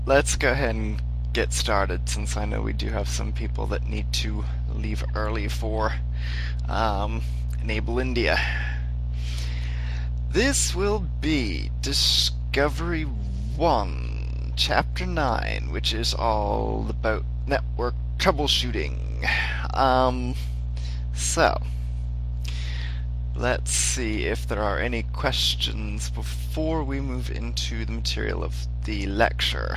let's go ahead and get started, since I know we do have some people that need to leave early for Enable India. This will be Discovery 1, Chapter 9, which is all about network troubleshooting. So, let's see if there are any questions before we move into the material of the lecture.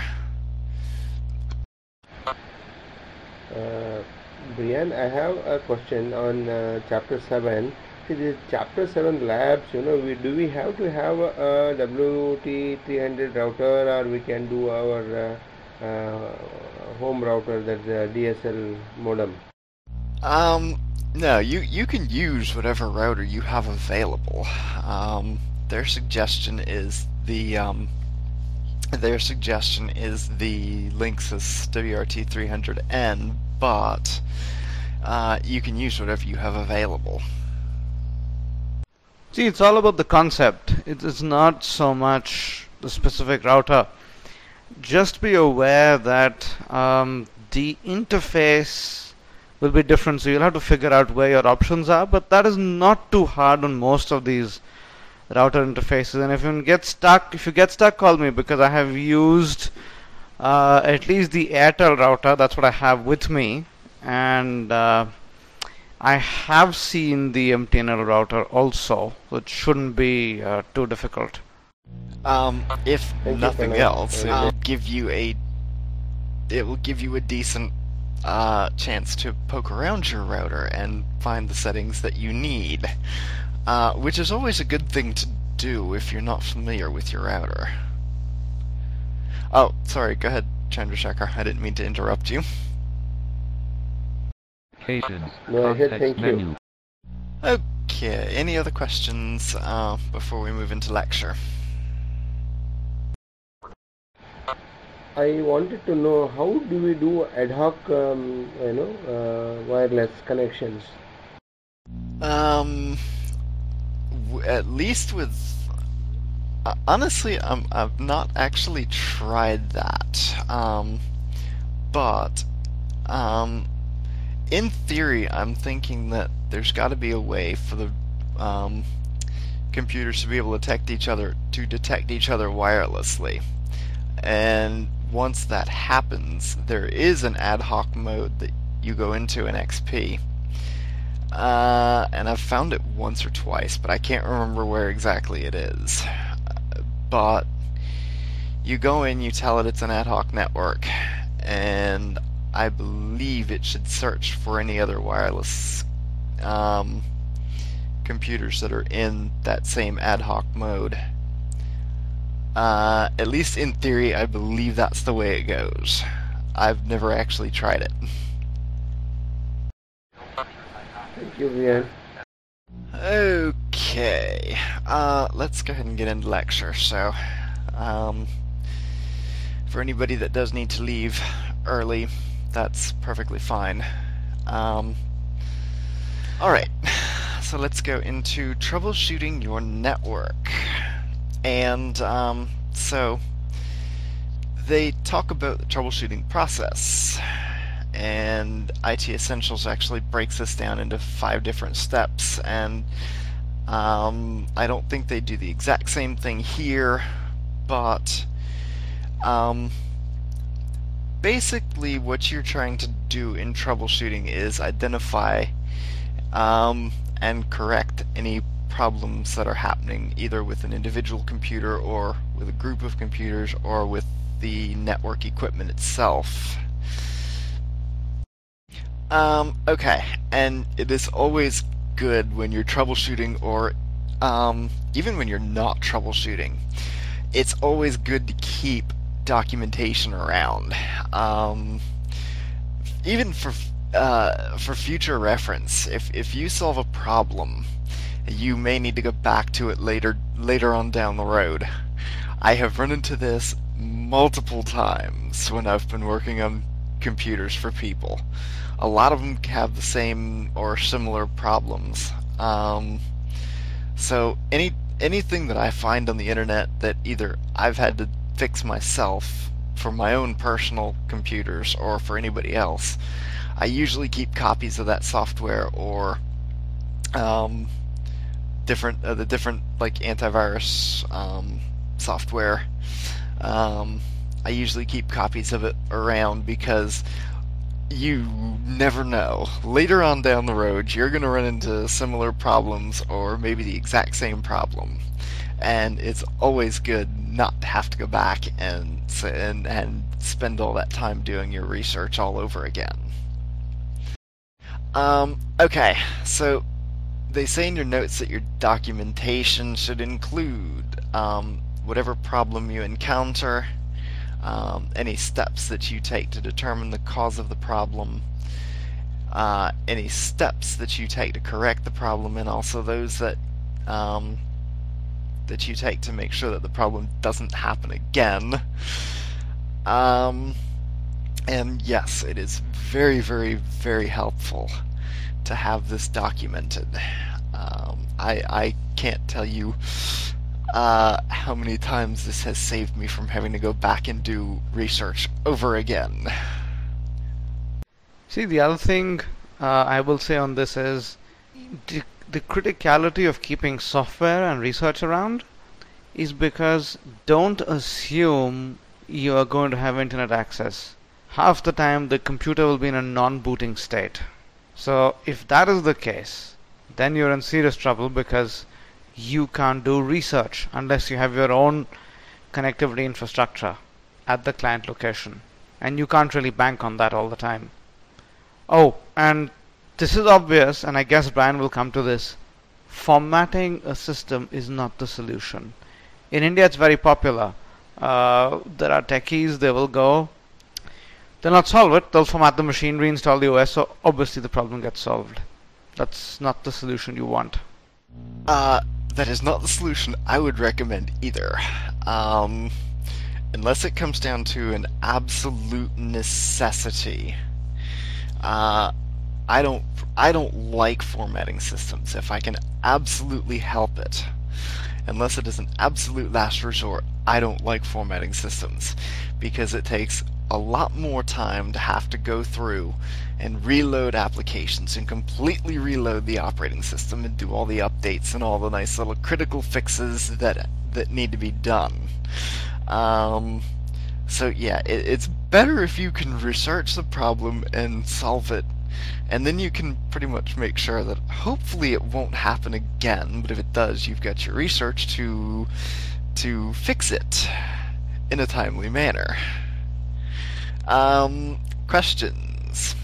Brian, I have a question on chapter 7. See, this chapter 7 labs, do we have to have a WT300 router, or we can do our home router, that's a DSL modem? No, you can use whatever router you have available. Their suggestion is the Linksys WRT300N, but you can use whatever you have available. See, it's all about the concept. It's not so much the specific router. Just be aware that the interface will be different, so you'll have to figure out where your options are, but that is not too hard on most of these router interfaces. And if you get stuck, call me, because I have used at least the Airtel router. That's what I have with me, and I have seen the MTNL router also, so it shouldn't be too difficult. If nothing else, it will give you a decent chance to poke around your router and find the settings that you need, which is always a good thing to do if you're not familiar with your router. Oh, sorry, go ahead, Chandrasekhar. I didn't mean to interrupt you. Thank you. Okay, any other questions before we move into lecture? I wanted to know, how do we do ad hoc, wireless connections? At least with honestly, I've not actually tried that. But in theory, I'm thinking that there's got to be a way for the computers to be able to detect each other wirelessly. And once that happens, there is an ad hoc mode that you go into in XP. And I've found it once or twice, but I can't remember where exactly it is. But you go in, you tell it it's an ad hoc network, and I believe it should search for any other wireless computers that are in that same ad hoc mode. At least in theory, I believe that's the way it goes. I've never actually tried it. Thank you, Brian. Okay, let's go ahead and get into lecture. So, for anybody that does need to leave early, that's perfectly fine. Alright, so let's go into troubleshooting your network. And so they talk about the troubleshooting process, and IT Essentials actually breaks this down into 5 different steps, and I don't think they do the exact same thing here, but basically what you're trying to do in troubleshooting is identify and correct any problems that are happening either with an individual computer or with a group of computers or with the network equipment itself. Okay, and it is always good when you're troubleshooting, or even when you're not troubleshooting, it's always good to keep documentation around, even for future reference. If you solve a problem, you may need to go back to it later on down the road. I have run into this multiple times when I've been working on computers for people. A lot of them have the same or similar problems. So anything that I find on the internet that either I've had to fix myself for my own personal computers or for anybody else, I usually keep copies of that software or the different like antivirus software. I usually keep copies of it around because you never know. Later on down the road, you're going to run into similar problems or maybe the exact same problem. And it's always good not to have to go back and spend all that time doing your research all over again. Okay, so they say in your notes that your documentation should include whatever problem you encounter, any steps that you take to determine the cause of the problem, any steps that you take to correct the problem, and also those that that you take to make sure that the problem doesn't happen again. And yes, it is very, very, very helpful to have this documented. I can't tell you how many times this has saved me from having to go back and do research over again. See, the other thing I will say on this is the criticality of keeping software and research around is because don't assume you are going to have internet access. Half the time the computer will be in a non-booting state. So if that is the case, then you're in serious trouble because you can't do research unless you have your own connectivity infrastructure at the client location. And you can't really bank on that all the time. Oh, and this is obvious, and I guess Brian will come to this. Formatting a system is not the solution. In India, it's very popular. There are techies, they will go, they'll not solve it, they'll format the machine, reinstall the OS, so obviously the problem gets solved. That's not the solution you want. That is not the solution I would recommend either. Unless it comes down to an absolute necessity. I don't like formatting systems if I can absolutely help it. Unless it is an absolute last resort, I don't like formatting systems because it takes a lot more time to have to go through and reload applications and completely reload the operating system and do all the updates and all the nice little critical fixes that need to be done. So yeah, it's better if you can research the problem and solve it, and then you can pretty much make sure that hopefully it won't happen again, but if it does, you've got your research to fix it in a timely manner. Questions?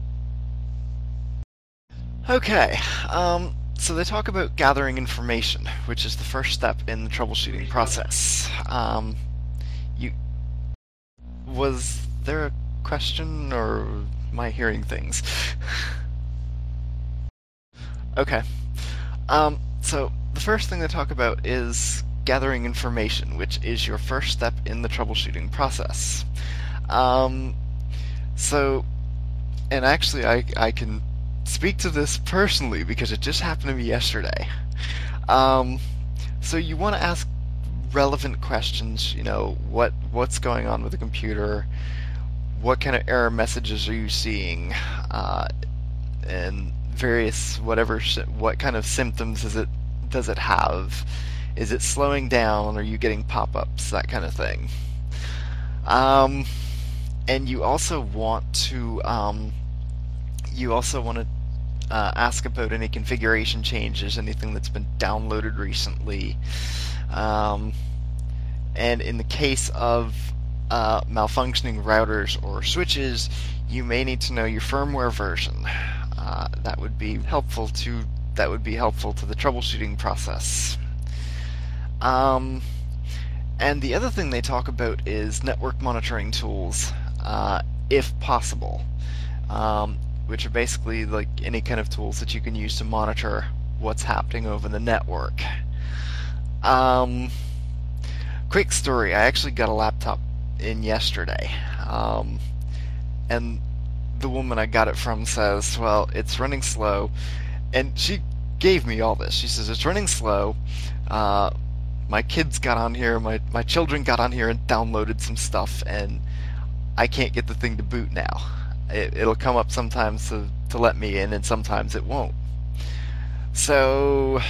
Okay, so they talk about gathering information, which is the first step in the troubleshooting process. Was there a question, or am I hearing things? Okay. So the first thing they talk about is gathering information, which is your first step in the troubleshooting process. So, and actually I can speak to this personally because it just happened to me yesterday. So you want to ask relevant questions, you know, what's going on with the computer, what kind of error messages are you seeing, and various what kind of symptoms does it have? Is it slowing down? Are you getting pop-ups? That kind of thing. And you also want to ask about any configuration changes, anything that's been downloaded recently. And in the case of malfunctioning routers or switches, you may need to know your firmware version. That would be helpful to the troubleshooting process. And the other thing they talk about is network monitoring tools, if possible, which are basically like any kind of tools that you can use to monitor what's happening over the network. Quick story, I actually got a laptop in yesterday, and the woman I got it from says, well, it's running slow, and she gave me all this. She says, it's running slow, my kids got on here, my children got on here and downloaded some stuff, and I can't get the thing to boot now. It'll come up sometimes to let me in, and sometimes it won't. So,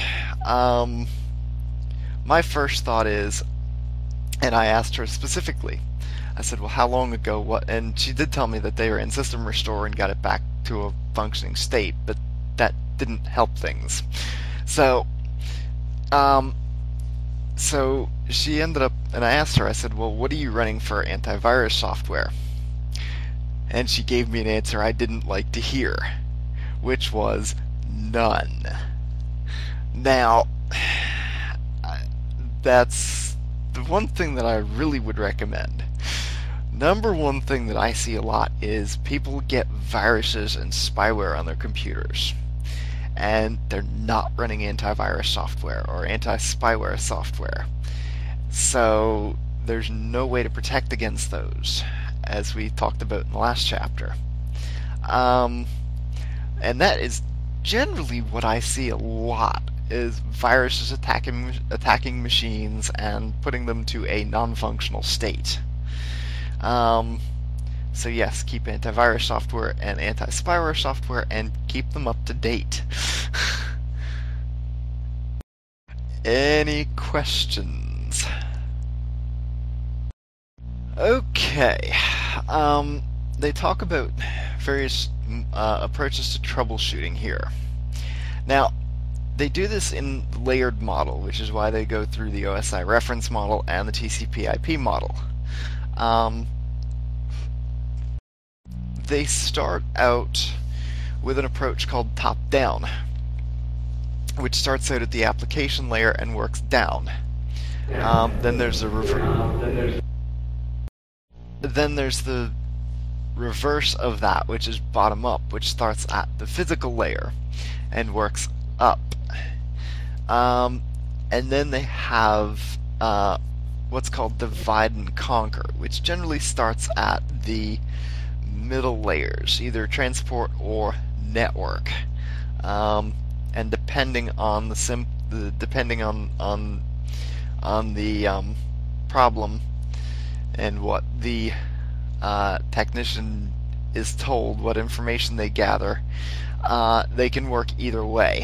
my first thought is, and I asked her specifically, I said, well, how long ago, what? And she did tell me that they were in system restore and got it back to a functioning state, but that didn't help things. So, so she ended up, and I asked her, I said, well, what are you running for antivirus software? And she gave me an answer I didn't like to hear, which was none. Now, that's the one thing that I really would recommend. Number one thing that I see a lot is people get viruses and spyware on their computers, and they're not running antivirus software or anti-spyware software. So there's no way to protect against those, as we talked about in the last chapter. And that is generally what I see a lot, is viruses attacking machines and putting them to a non-functional state. So yes, keep antivirus software and anti-spyware software and keep them up to date. Any questions? Okay. They talk about various approaches to troubleshooting here. Now, they do this in the layered model, which is why they go through the OSI reference model and the TCP/IP model. They start out with an approach called top-down, which starts out at the application layer and works down. Then there's the reverse of that, which is bottom-up, which starts at the physical layer and works up. And then they have what's called divide and conquer, which generally starts at the middle layers, either transport or network, and depending on the problem and what the technician is told, what information they gather, they can work either way.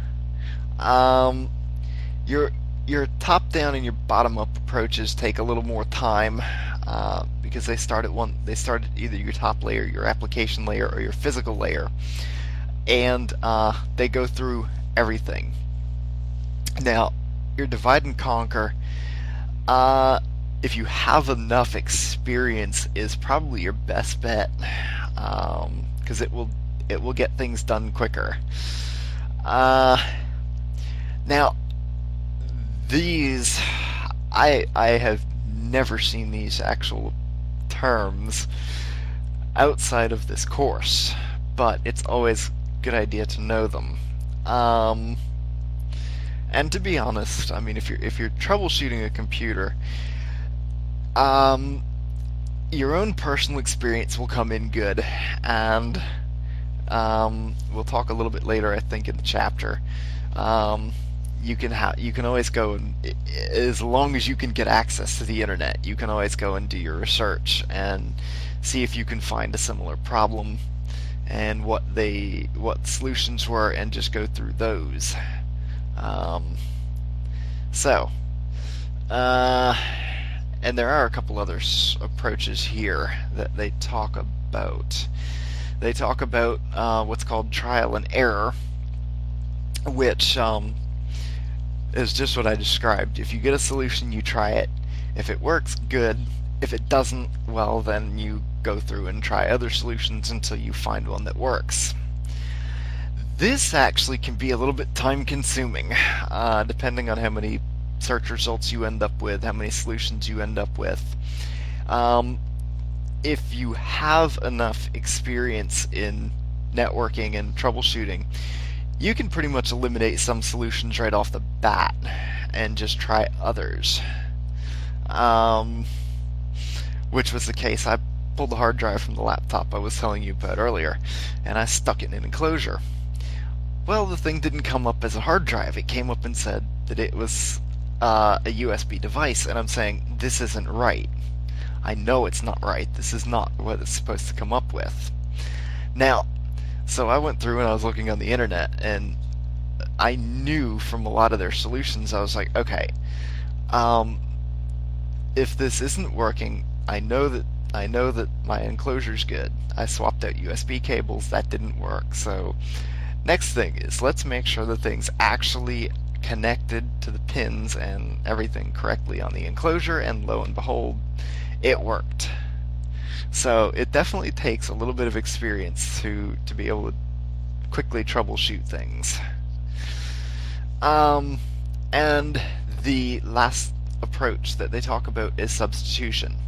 Your top-down and your bottom-up approaches take a little more time because they start at either your top layer, your application layer, or your physical layer, and they go through everything. Now, your divide and conquer, if you have enough experience, is probably your best bet, because it will get things done quicker. Now, these, I have never seen these actual terms outside of this course, but it's always a good idea to know them. And to be honest, I mean, if you're troubleshooting a computer, your own personal experience will come in good, and we'll talk a little bit later, I think, in the chapter. You can always go, and as long as you can get access to the internet, you can always go and do your research and see if you can find a similar problem and what solutions were, and just go through those. And there are a couple other approaches here that they talk about. They talk about what's called trial and error, which is just what I described. If you get a solution, you try it. If it works, good. If it doesn't, well, then you go through and try other solutions until you find one that works. This actually can be a little bit time-consuming, depending on how many search results you end up with, how many solutions you end up with. If you have enough experience in networking and troubleshooting, you can pretty much eliminate some solutions right off the bat and just try others. Which was the case. I pulled the hard drive from the laptop I was telling you about earlier, and I stuck it in an enclosure. Well, the thing didn't come up as a hard drive. It came up and said that it was a USB device, and I'm saying, this isn't right. I know it's not right. This is not what it's supposed to come up with. Now, so I went through and I was looking on the internet, and I knew from a lot of their solutions, I was like, okay, if this isn't working, I know that my enclosure's good. I swapped out USB cables, that didn't work. So next thing is, let's make sure the thing's actually connected to the pins and everything correctly on the enclosure, and lo and behold, it worked. So it definitely takes a little bit of experience to be able to quickly troubleshoot things. And the last approach that they talk about is substitution,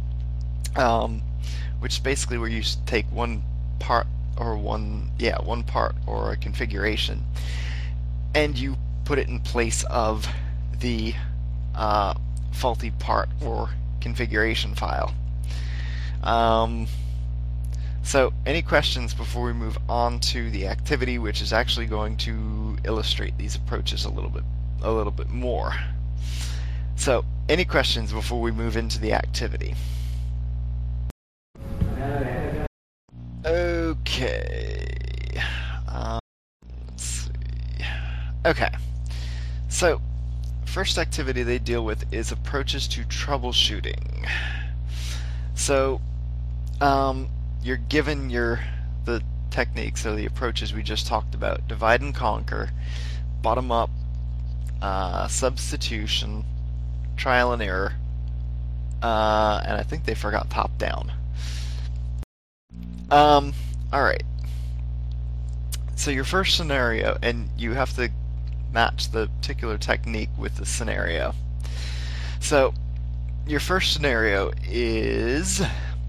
which is basically where you take one part or a configuration, and you put it in place of the faulty part or configuration file. So any questions before we move on to the activity, which is actually going to illustrate these approaches a little bit more? So any questions before we move into the activity? Okay. Let's see. Okay. So first activity they deal with is approaches to troubleshooting. So you're given the techniques or the approaches we just talked about: divide and conquer, bottom up, substitution, trial and error, and I think they forgot top down. Alright. So your first scenario, and you have to match the particular technique with the scenario. So your first scenario is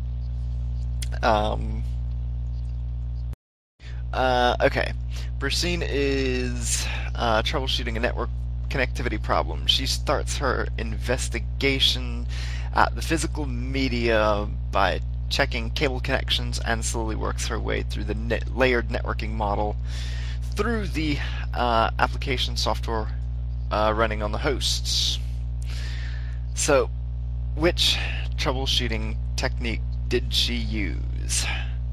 okay. Brusine is troubleshooting a network connectivity problem. She starts her investigation at the physical media by checking cable connections and slowly works her way through the layered networking model through the application software running on the hosts. So, which troubleshooting technique did she use?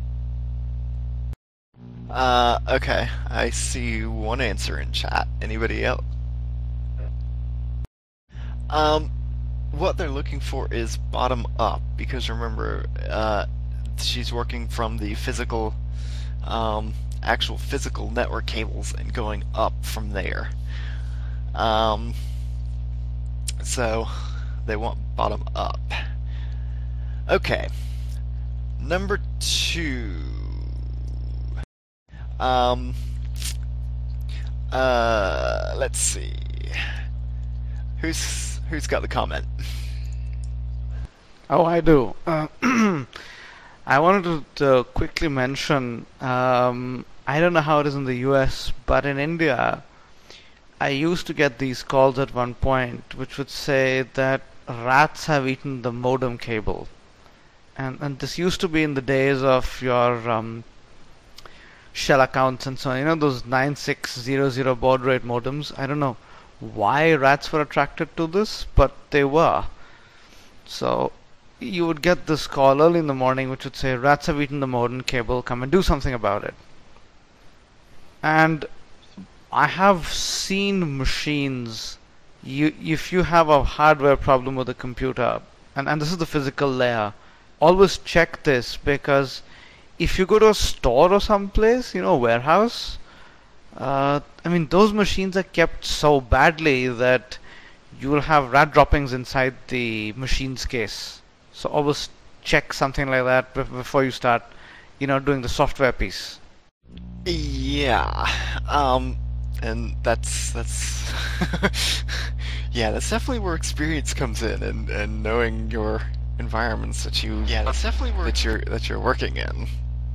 Okay, I see one answer in chat. Anybody else? What they're looking for is bottom up, because remember, she's working from the physical, actual physical network cables and going up from there. So they want bottom up. Okay. Number 2. Let's see. Who's got the comment? Oh, I do. I wanted to quickly mention, I don't know how it is in the US, but in India, I used to get these calls at one point which would say that rats have eaten the modem cable. And this used to be in the days of your shell accounts and so on. You know, those 9600 baud rate modems? I don't know why rats were attracted to this, but they were. So you would get this call early in the morning which would say, rats have eaten the modem cable, come and do something about it. And I have seen machines, if you have a hardware problem with a computer, and this is the physical layer, always check this, because if you go to a store or someplace, you know, a warehouse, I mean, those machines are kept so badly that you will have rat droppings inside the machine's case. So always check something like that before you start, doing the software piece. Yeah, and that's yeah, that's definitely where experience comes in, and knowing your environments that you're working in.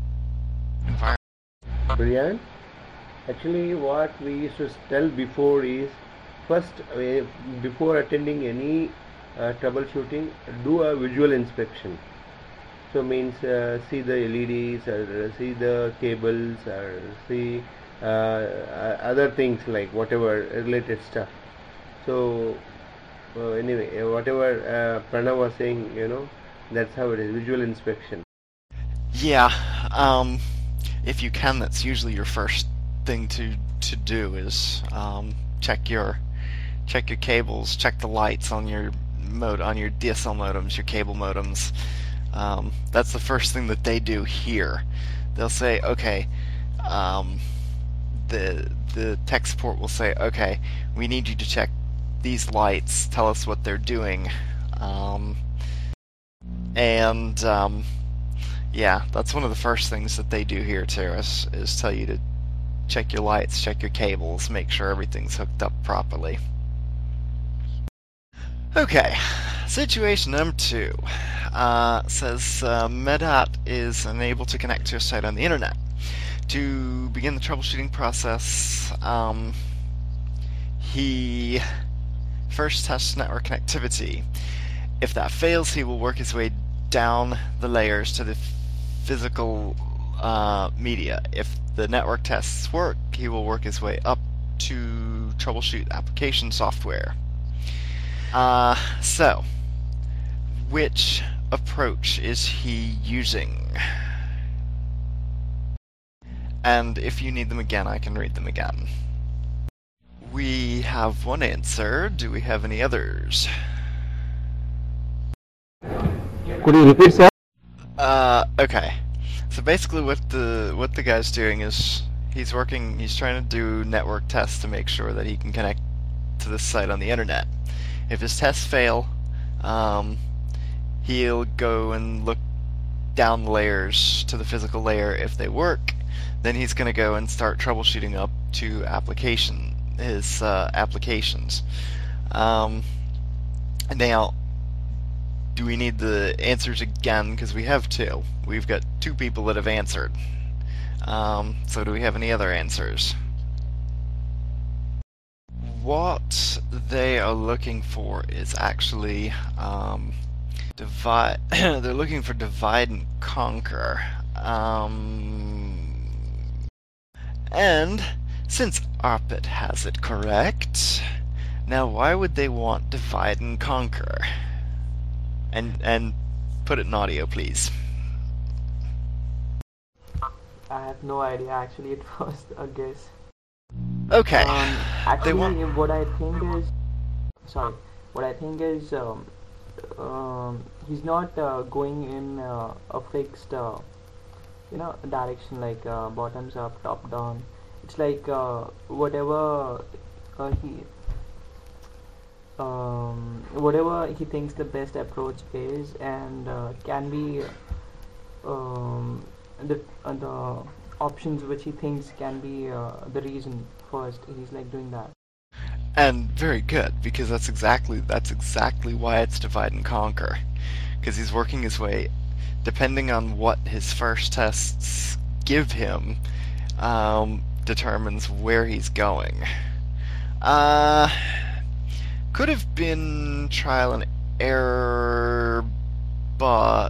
Brian, actually what we used to tell before is, first, before attending any troubleshooting, do a visual inspection. So means see the LEDs, or see the cables, or see other things like whatever related stuff. So Anyway, whatever Pranav was saying, that's how it is. Visual inspection. Yeah, if you can, that's usually your first thing to do is check your cables, check the lights on your DSL modems, your cable modems. That's the first thing that they do here. They'll say, okay, the tech support will say, okay, we need you to check these lights, tell us what they're doing, yeah, that's one of the first things that they do here too, is tell you to check your lights, check your cables, make sure everything's hooked up properly. Okay, situation number 2 says Medat is unable to connect to a site on the internet. To begin the troubleshooting process, he first tests network connectivity. If that fails, he will work his way down the layers to the physical media. If the network tests work, he will work his way up to troubleshoot application software. So, which approach is he using? And if you need them again, I can read them again. We have one answer. Do we have any others? Could you repeat, sir? Okay. So basically what the guy's doing is he's trying to do network tests to make sure that he can connect to this site on the internet. If his tests fail, he'll go and look down the layers to the physical layer. If they work, then he's going to go and start troubleshooting up to his applications. Now, do we need the answers again? Because we have 2. We've got 2 people that have answered. So do we have any other answers? What they are looking for is actually divide. They're looking for divide and conquer. And since Arpit has it correct, now why would they want divide and conquer? And put it in audio, please. I have no idea. Actually, it was a guess. Okay. Actually, what I think is, he's not going in a fixed, direction like bottoms up, top down. It's like whatever he thinks the best approach is, and can be the options which he thinks can be the reason first. He's like doing that. And very good, because that's exactly why it's divide and conquer. Because he's working his way, depending on what his first tests give him, determines where he's going. Could have been trial and error, but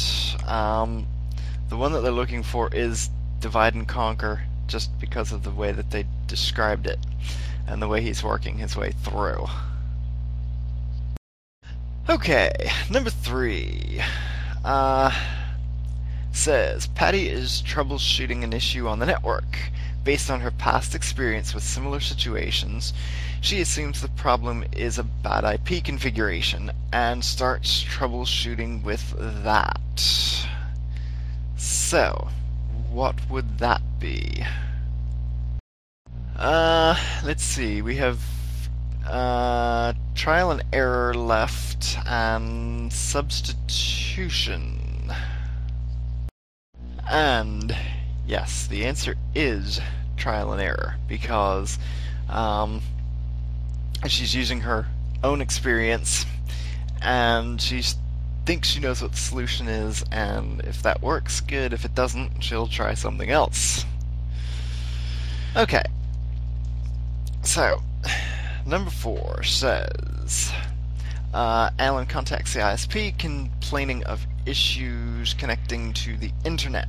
the one that they're looking for is divide and conquer, just because of the way that they described it and the way he's working his way through. Okay, number 3 says Patty is troubleshooting an issue on the network. Based on her past experience with similar situations, she assumes the problem is a bad IP configuration and starts troubleshooting with that. So, what would that be? Let's see, we have trial and error left and substitution. And yes, the answer is trial and error, because she's using her own experience and she thinks she knows what the solution is, and if that works, good. If it doesn't, she'll try something else. Okay, so number 4 says Alan contacts the ISP complaining of issues connecting to the internet.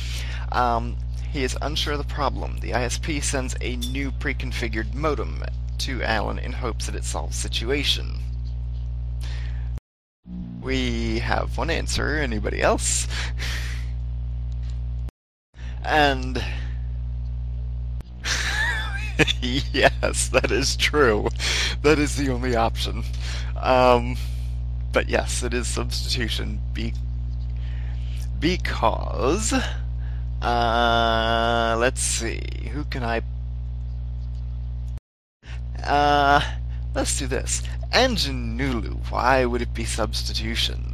He is unsure of the problem. The ISP sends a new pre-configured modem. to Alan in hopes that it solves the situation. We have one answer. Anybody else? And yes, that is true. That is the only option. But yes, it is substitution because let's see, who can I let's do this. Anjanulu, why would it be substitution?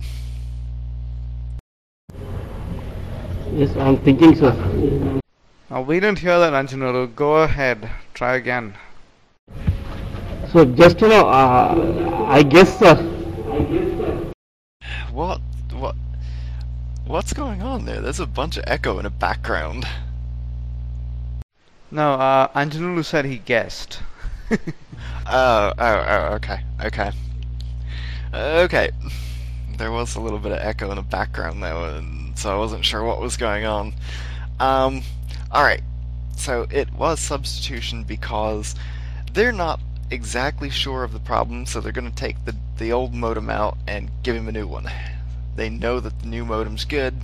Yes, I'm thinking, sir. We didn't hear that, Anjanulu. Go ahead. Try again. So just I guess, sir. What's going on there? There's a bunch of echo in the background. No, Anjanulu said he guessed. Okay. There was a little bit of echo in the background though, and so I wasn't sure what was going on. Alright. So it was substitution because they're not exactly sure of the problem, so they're going to take the old modem out and give him a new one. They know that the new modem's good.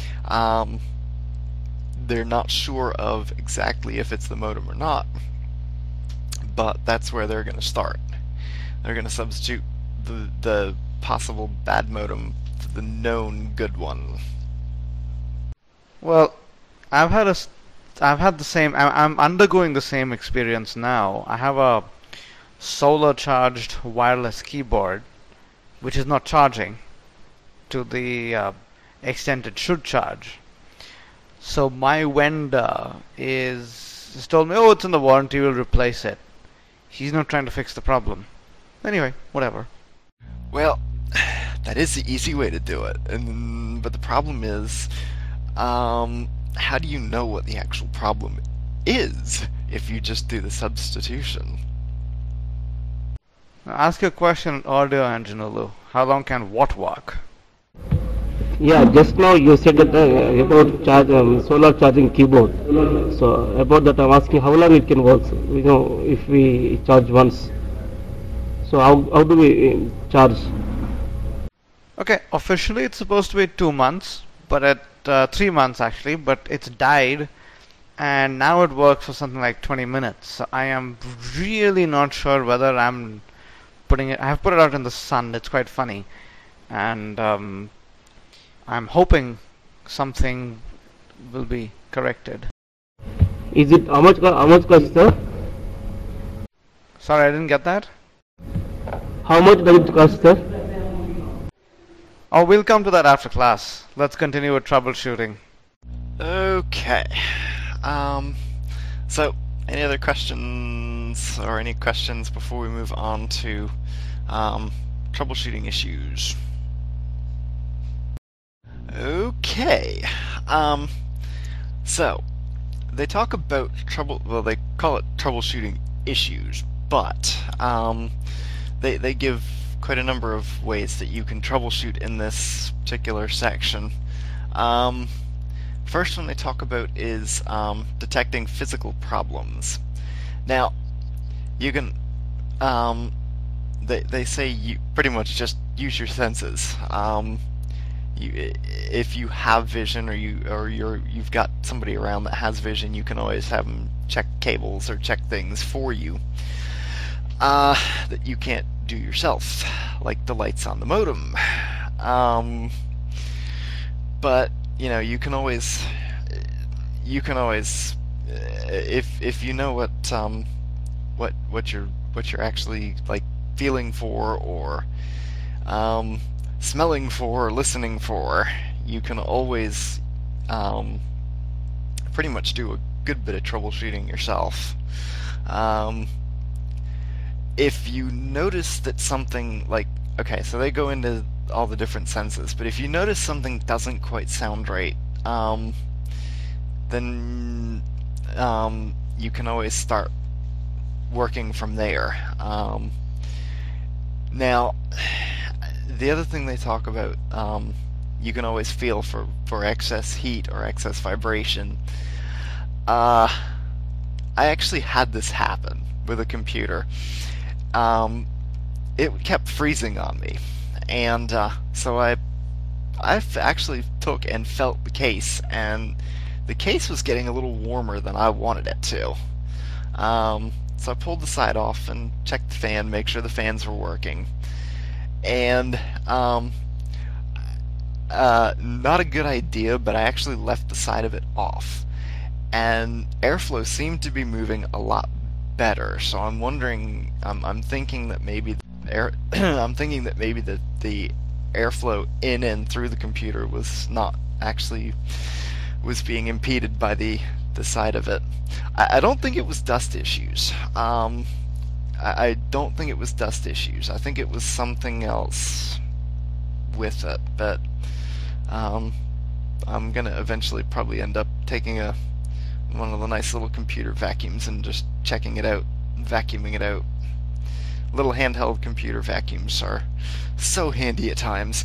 They're not sure of exactly if it's the modem or not, but that's where they're going to start. They're going to substitute the possible bad modem for the known good one. Well, I've had the same. I'm undergoing the same experience now. I have a solar charged wireless keyboard, which is not charging to the extent it should charge. So my vendor has told me, oh, it's in the warranty, we'll replace it. He's not trying to fix the problem. Anyway, whatever. Well, that is the easy way to do it, but the problem is, how do you know what the actual problem is if you just do the substitution? Now ask your question in audio, Anjanulu. How long can what work? Yeah, just now you said that about solar charging keyboard. So about that, I'm asking how long it can work. If we charge once. So how do we charge? Okay, officially it's supposed to be 2 months, but at 3 months actually, but it's died, and now it works for something like 20 minutes. So I am really not sure whether I'm putting it. I have put it out in the sun. It's quite funny, and I'm hoping something will be corrected. Is it how much cost, sir? Sorry, I didn't get that. How much does it cost, sir? Oh, we'll come to that after class. Let's continue with troubleshooting. Okay. So, any other questions or any questions before we move on to troubleshooting issues? Okay. So, they talk about they call it troubleshooting issues, but they give quite a number of ways that you can troubleshoot in this particular section. First one they talk about is detecting physical problems. Now, you can they say you pretty much just use your senses. If you have vision, or you've got somebody around that has vision, you can always have them check cables or check things for you that you can't do yourself, like the lights on the modem. But you can always if you know what you're actually like feeling for, or smelling for, or listening for, you can always pretty much do a good bit of troubleshooting yourself. If you notice that something okay, so they go into all the different senses, but if you notice something doesn't quite sound right, then you can always start working from there. Now, the other thing they talk about, you can always feel for excess heat or excess vibration. I actually had this happen with a computer, it kept freezing on me, and so I actually took and felt the case, and the case was getting a little warmer than I wanted it to. So I pulled the side off and checked the fan, make sure the fans were working, and not a good idea, but I actually left the side of it off, and airflow seemed to be moving a lot better. So I'm wondering, I'm thinking that maybe I'm thinking that maybe the airflow in and through the computer was not actually was being impeded by the side of it. I don't think it was dust issues. I don't think it was dust issues. I think it was something else with it, but I'm gonna eventually probably end up taking one of the nice little computer vacuums and just checking it out, vacuuming it out. Little handheld computer vacuums are so handy at times.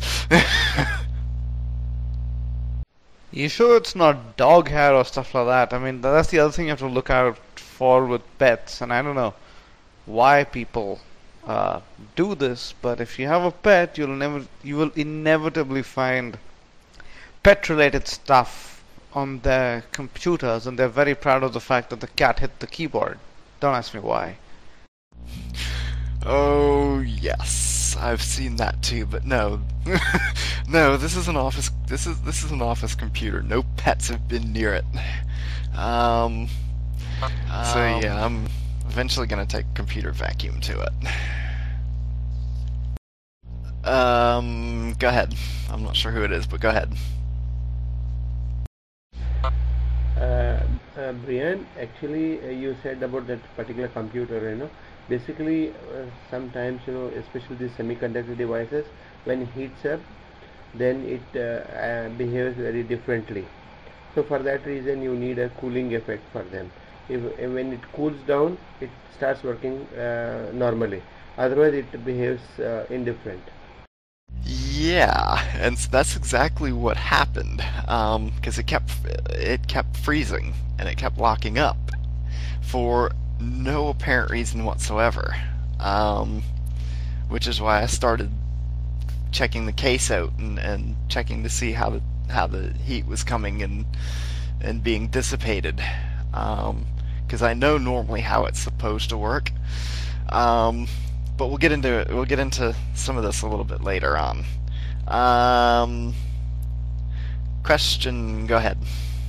You sure it's not dog hair or stuff like that? I mean, that's the other thing you have to look out for with pets, and I don't know why people do this, but if you have a pet, you will inevitably find pet-related stuff on their computers, and they're very proud of the fact that the cat hit the keyboard. Don't ask me why. Oh yes, I've seen that too, but no, no. This is an office. This is an office computer. No pets have been near it. So yeah, I'm eventually gonna take a computer vacuum to it. Go ahead. I'm not sure who it is, but go ahead. Brian, actually, you said about that particular computer, basically sometimes, especially the semiconductor devices, when it heats up, then it behaves very differently. So for that reason, you need a cooling effect for them. When it cools down, it starts working normally. Otherwise, it behaves indifferent. Yeah, and that's exactly what happened. Because it kept freezing and it kept locking up for no apparent reason whatsoever. Which is why I started checking the case out and checking to see how the heat was coming and being dissipated. Because I know normally how it's supposed to work. But we'll get into some of this a little bit later on. Question, go ahead.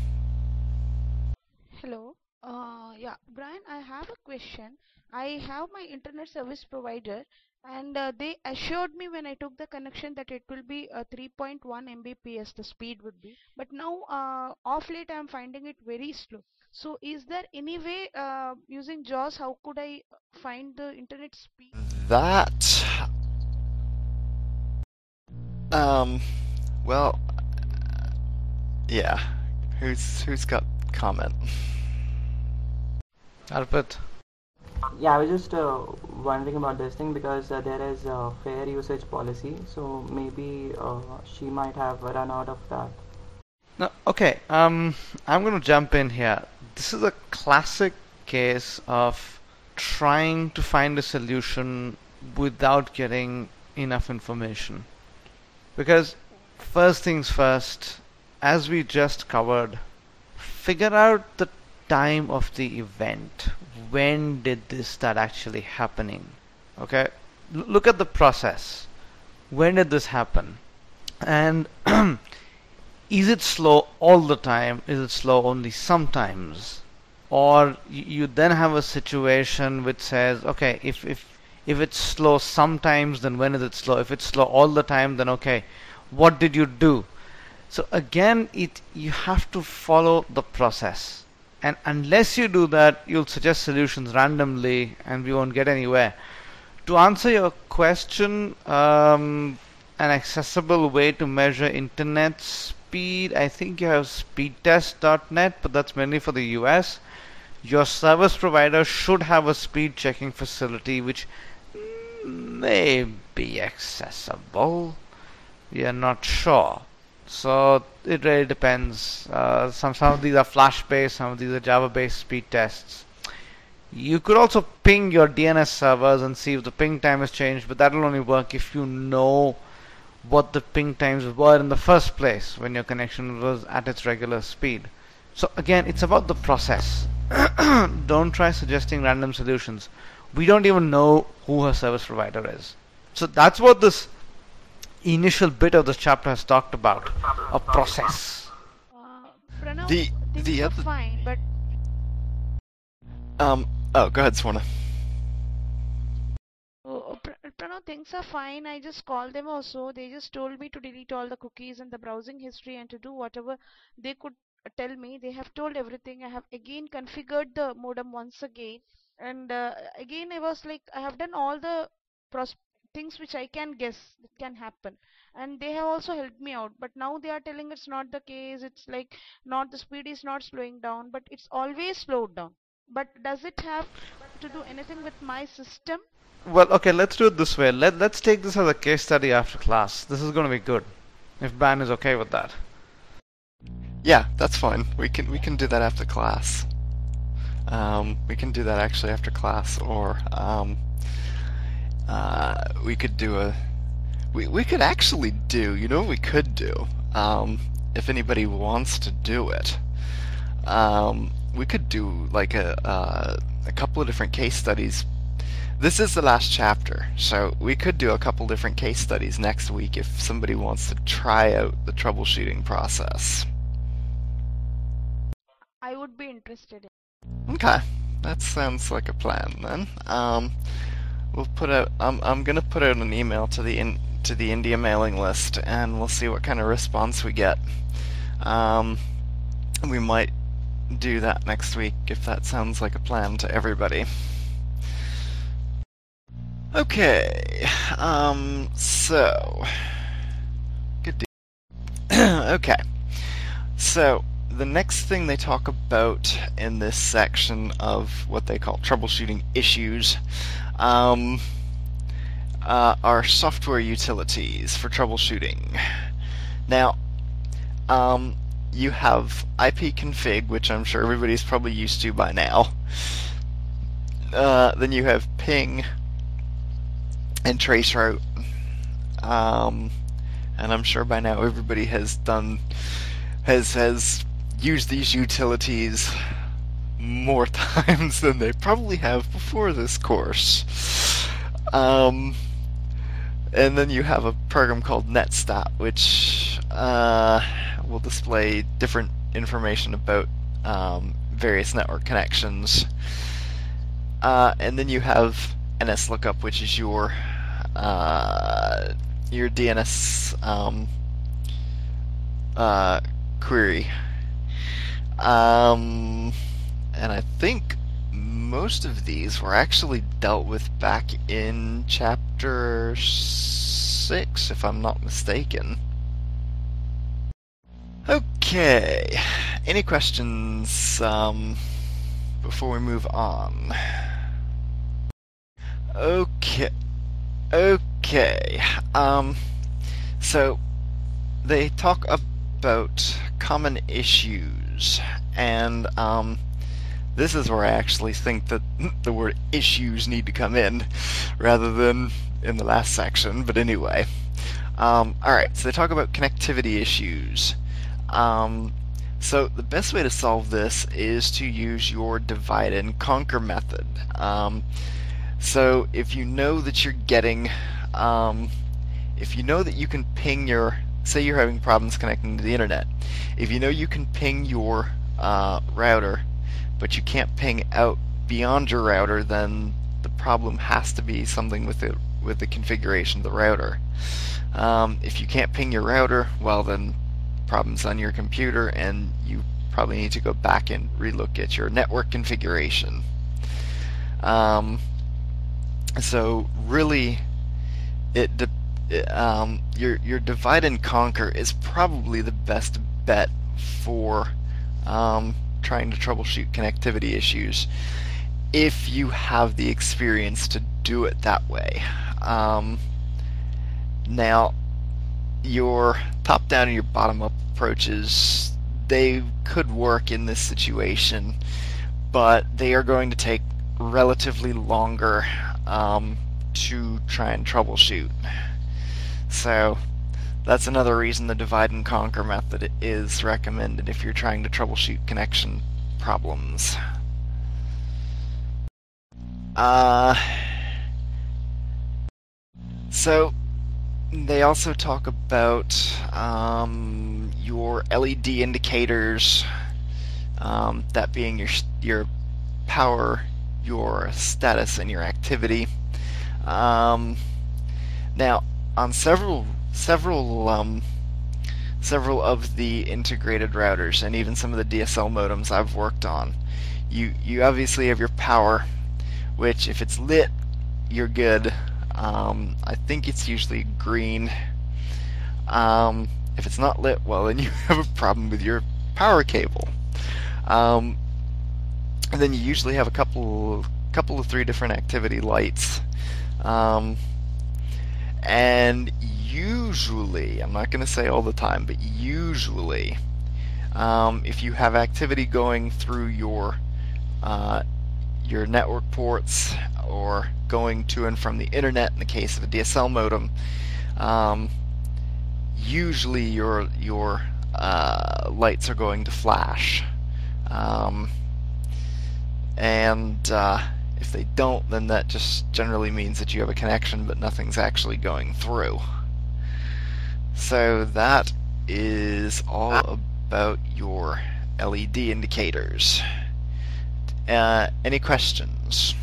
Hello. Yeah, Brian, I have a question. I have my internet service provider, and they assured me when I took the connection that it will be 3.1 Mbps, the speed would be. But now, off late, I am finding it very slow. So, is there any way using JAWS, how could I find the internet speed? That, well, yeah. Who's got comment? Arpit. Yeah, I was just wondering about this thing because there is a fair usage policy, so maybe she might have run out of that. No, okay. I'm going to jump in here. This is a classic case of trying to find a solution without getting enough information. Because first things first, as we just covered, figure out the time of the event. When did this start actually happening? Okay, look at the process. When did this happen? And is it slow all the time? Is it slow only sometimes? Or you then have a situation which says, okay, if it's slow sometimes, then when is it slow? If it's slow all the time, then okay, what did you do? So again, you have to follow the process. And unless you do that, you'll suggest solutions randomly and we won't get anywhere. To answer your question, an accessible way to measure internet speed, I think you have speedtest.net, but that's mainly for the US. Your service provider should have a speed checking facility which may be accessible. We are not sure. So it really depends. Some of these are Flash based, some of these are Java based speed tests. You could also ping your DNS servers and see if the ping time has changed, but that'll only work if you know what the ping times were in the first place when your connection was at its regular speed. So again, it's about the process. Don't try suggesting random solutions. We don't even know who her service provider is. So that's what this initial bit of this chapter has talked about, a process. Pranav, The things are other fine, but oh, go ahead, Swarna. Pranav, things are fine. I just called them also. They just told me to delete all the cookies and the browsing history and to do whatever they could tell me. They have told everything. I have again configured the modem once again, and again I was like, I have done all the pros things which I can guess that can happen, and they have also helped me out. But now they are telling it's not the case. It's like not the speed is not slowing down, but it's always slowed down. But does it have to do anything with my system? Well, okay, let's do it this way. Let's take this as a case study after class. This is going to be good, if Brian is okay with that. Yeah, that's fine. We can do that after class. We can do that actually after class, or we could do a. We could actually do. You know what we could do? If anybody wants to do it, we could do like a couple of different case studies. This is the last chapter, so we could do a couple different case studies next week if somebody wants to try out the troubleshooting process. I would be interested in. Okay, that sounds like a plan then. We'll put out. I'm gonna put out an email to the India mailing list, and we'll see what kind of response we get. We might do that next week if that sounds like a plan to everybody. Okay, so good deal. Okay, so the next thing they talk about in this section of what they call troubleshooting issues are software utilities for troubleshooting. Now, you have ipconfig, which I'm sure everybody's probably used to by now. Then you have ping and traceroute, and I'm sure by now everybody has used these utilities more times than they probably have before this course. And then you have a program called netstat, which will display different information about various network connections. And then you have NSLOOKUP, which is your DNS query. And I think most of these were actually dealt with back in chapter 6, if I'm not mistaken. Okay, any questions before we move on? Okay. So they talk about common issues, and this is where I actually think that the word issues need to come in rather than in the last section, but anyway. Alright, so they talk about connectivity issues. So the best way to solve this is to use your divide and conquer method. So if you know that you're getting, if you know that you can ping your, say you're having problems connecting to the internet, if you know you can ping your router, but you can't ping out beyond your router, then the problem has to be something with the configuration of the router. If you can't ping your router, well then problem's on your computer, and you probably need to go back and relook at your network configuration. So really, your divide and conquer is probably the best bet for trying to troubleshoot connectivity issues if you have the experience to do it that way. Now, your top-down and your bottom-up approaches, they could work in this situation, but they are going to take relatively longer to try and troubleshoot. So that's another reason the divide and conquer method is recommended if you're trying to troubleshoot connection problems. So they also talk about your LED indicators, that being your power, your status, and your activity. Now, on several of the integrated routers and even some of the DSL modems I've worked on, you obviously have your power, which if it's lit, you're good. I think it's usually green. If it's not lit, well, then you have a problem with your power cable. And then you usually have a couple of 3 different activity lights. And usually, I'm not going to say all the time, but usually, if you have activity going through your network ports or going to and from the internet in the case of a DSL modem, usually your lights are going to flash. And if they don't, then that just generally means that you have a connection but nothing's actually going through. So that is all about your LED indicators. Any questions?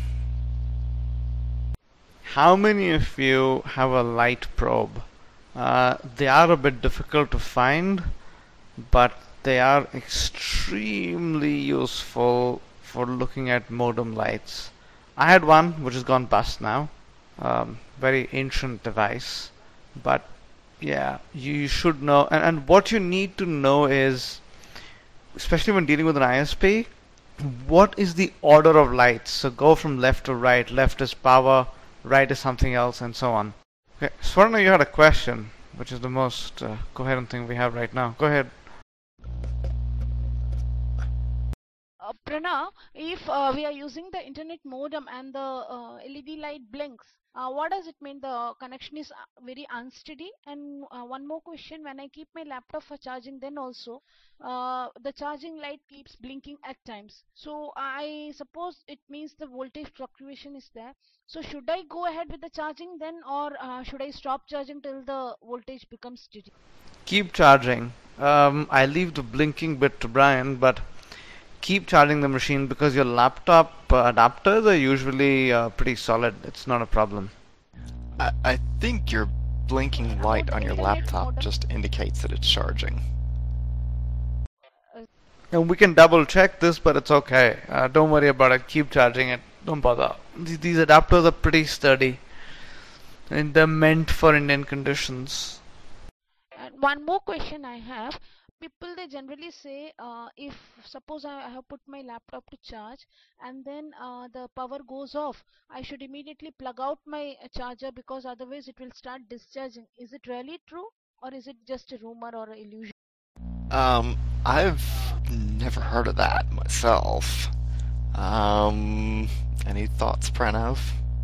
How many of you have a light probe? They are a bit difficult to find, but they are extremely useful for looking at modem lights. I had one which has gone bust now. Very ancient device, but yeah, you should know. And what you need to know is, especially when dealing with an ISP, what is the order of lights? So go from left to right. Left is power, right is something else, and so on. Okay, Swarna, you had a question, which is the most coherent thing we have right now. Go ahead. Pranav, if we are using the internet modem and the LED light blinks, what does it mean? The connection is very unsteady. And one more question, when I keep my laptop for charging, then also the charging light keeps blinking at times. So I suppose it means the voltage fluctuation is there. So should I go ahead with the charging then, or should I stop charging till the voltage becomes steady? Keep charging. I leave the blinking bit to Brian, but keep charging the machine because your laptop adapters are usually pretty solid. It's not a problem. I think your blinking light on your laptop just indicates that it's charging. And we can double check this, but it's okay. Don't worry about it. Keep charging it. Don't bother. These adapters are pretty sturdy, and they're meant for Indian conditions. And one more question I have. People, they generally say if suppose I have put my laptop to charge and then the power goes off, I should immediately plug out my charger because otherwise it will start discharging. Is it really true, or is it just a rumor or an illusion? I've never heard of that myself. Any thoughts, Pranav?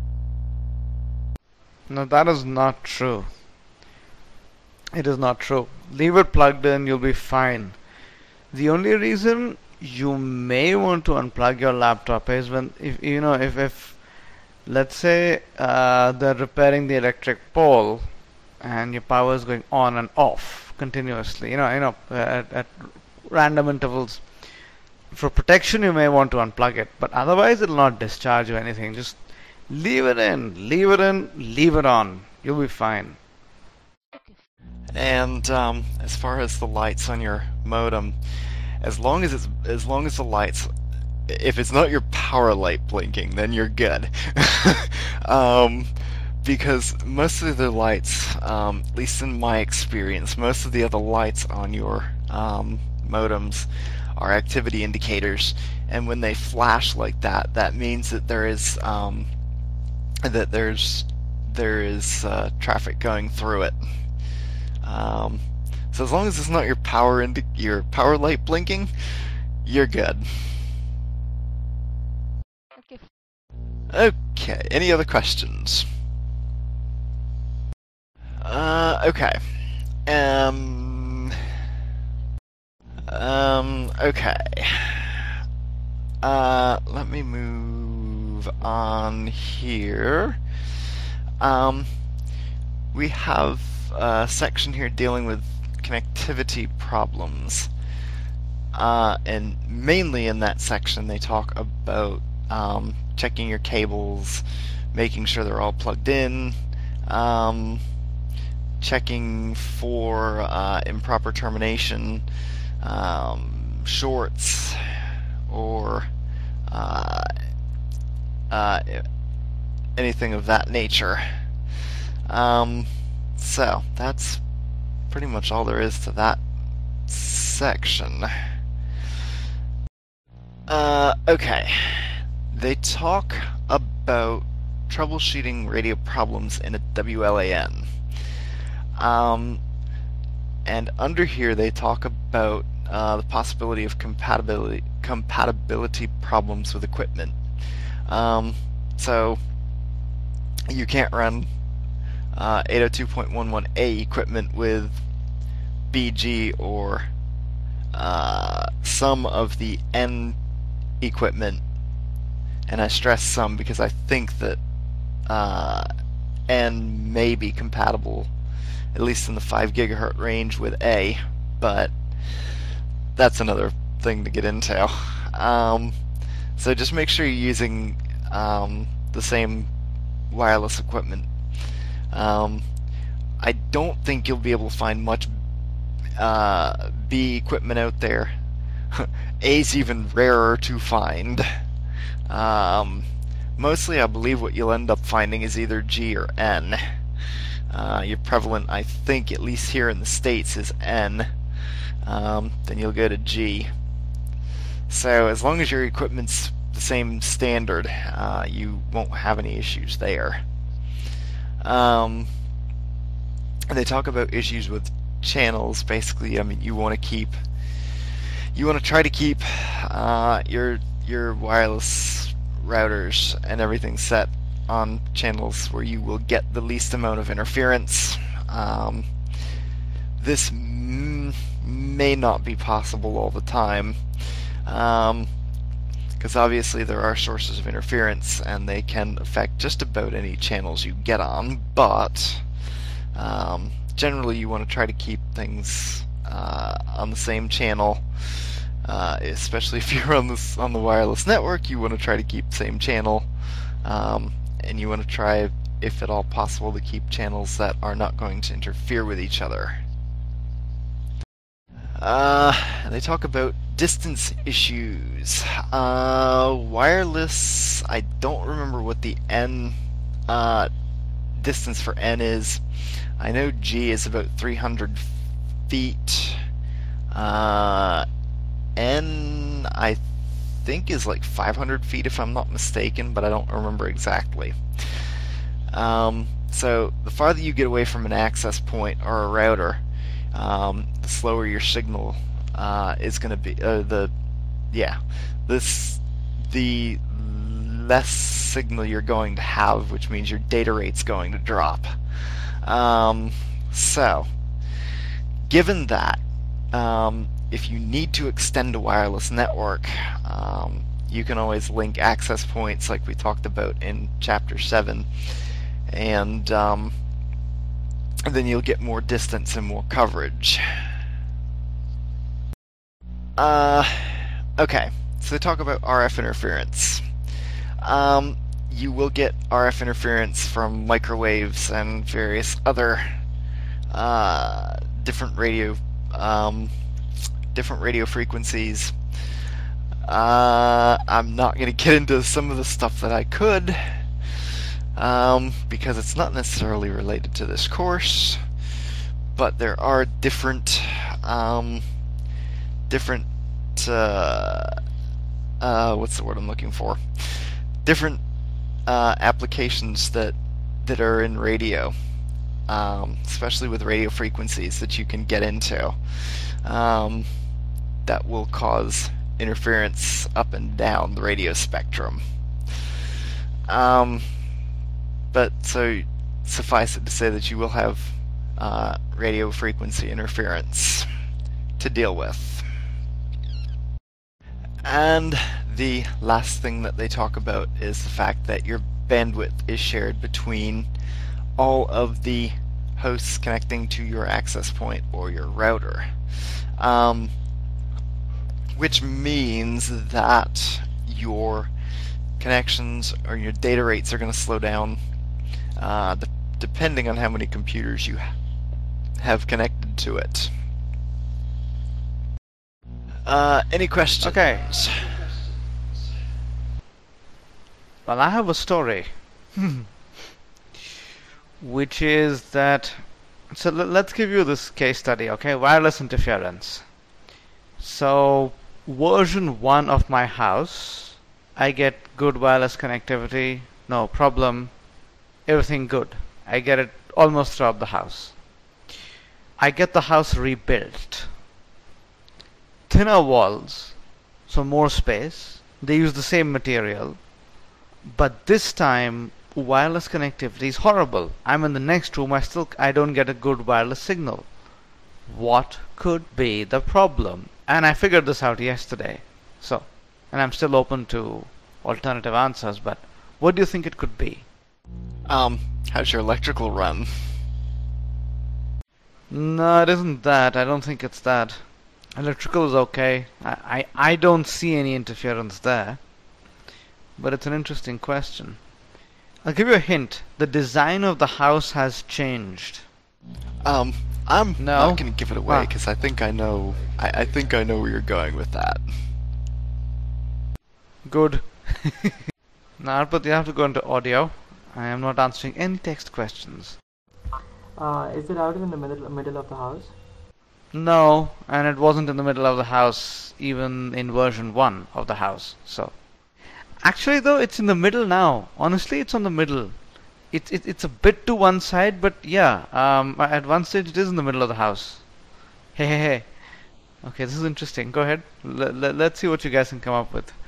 No, that is not true. It is not true. Leave it plugged in, you'll be fine. The only reason you may want to unplug your laptop is when, if let's say they're repairing the electric pole and your power is going on and off continuously, at random intervals. For protection, you may want to unplug it, but otherwise it'll not discharge or anything. Just leave it in, leave it on. You'll be fine. And as far as the lights on your modem, as long as the lights, if it's not your power light blinking, then you're good. Because most of the lights, at least in my experience, most of the other lights on your modems are activity indicators, and when they flash like that, that means that there is traffic going through it. So as long as it's not your power light blinking, you're good. Okay. Okay, any other questions? Okay. Okay. Let me move on here. We have a section here dealing with connectivity problems. And mainly in that section they talk about checking your cables, making sure they're all plugged in, checking for improper termination, shorts, or anything of that nature. So that's pretty much all there is to that section. Okay. They talk about troubleshooting radio problems in a WLAN. And under here they talk about the possibility of compatibility problems with equipment. So you can't run 802.11a equipment with BG or some of the N equipment, and I stress some because I think that N may be compatible, at least in the 5 gigahertz range, with A, but that's another thing to get into. So just make sure you're using the same wireless equipment. I don't think you'll be able to find much B equipment out there. A's even rarer to find. Mostly I believe what you'll end up finding is either G or N. Your prevalent, I think, at least here in the States, is N. Then you'll go to G. So as long as your equipment's the same standard, you won't have any issues there. And they talk about issues with channels. Basically, I mean, you want to try to keep your wireless routers and everything set on channels where you will get the least amount of interference. This may not be possible all the time, because obviously there are sources of interference and they can affect just about any channels you get on, but generally you want to try to keep things on the same channel. Especially if you're on the wireless network, you want to try to keep the same channel, and you want to try, if at all possible, to keep channels that are not going to interfere with each other. They talk about distance issues. Wireless, I don't remember what the N distance for N is. I know G is about 300 feet. N, I think, is like 500 feet if I'm not mistaken, but I don't remember exactly. So the farther you get away from an access point or a router, the slower your signal is going to be. The less signal you're going to have, which means your data rate's going to drop. So, given that, if you need to extend a wireless network, you can always link access points like we talked about in Chapter 7, and then you'll get more distance and more coverage. Okay, so they talk about RF interference. You will get RF interference from microwaves and various other different radio frequencies. I'm not going to get into some of the stuff that I could, because it's not necessarily related to this course, but there are different what's the word I'm looking for? Different applications that are in radio, especially with radio frequencies that you can get into, that will cause interference up and down the radio spectrum. But so suffice it to say that you will have radio frequency interference to deal with. And the last thing that they talk about is the fact that your bandwidth is shared between all of the hosts connecting to your access point or your router. Which means that your connections or your data rates are going to slow down depending on how many computers you have connected to it. Any questions? Okay. Well, I have a story, which is that. So let's give you this case study, okay? Wireless interference. So, version 1 of my house, I get good wireless connectivity, no problem, everything good. I get it almost throughout the house. I get the house rebuilt. Thinner walls, so more space. They use the same material, but this time wireless connectivity is horrible. I'm in the next room, I don't get a good wireless signal. What could be the problem? And I figured this out yesterday. So, and I'm still open to alternative answers, but what do you think it could be? How's your electrical run? No, it isn't that. I don't think it's that. Electrical is okay. I don't see any interference there. But it's an interesting question. I'll give you a hint. The design of the house has changed. I'm No? not going to give it away Ah. because I think I know. I think I know where you're going with that. Good. Now, but you have to go into audio. I am not answering any text questions. Is the router in the middle of the house? No, and it wasn't in the middle of the house, even in version 1 of the house. So, actually, though, it's in the middle now. Honestly, it's on the middle. It's a bit to one side, but yeah, at one stage it is in the middle of the house. Hey. Okay, this is interesting. Go ahead. Let's see what you guys can come up with.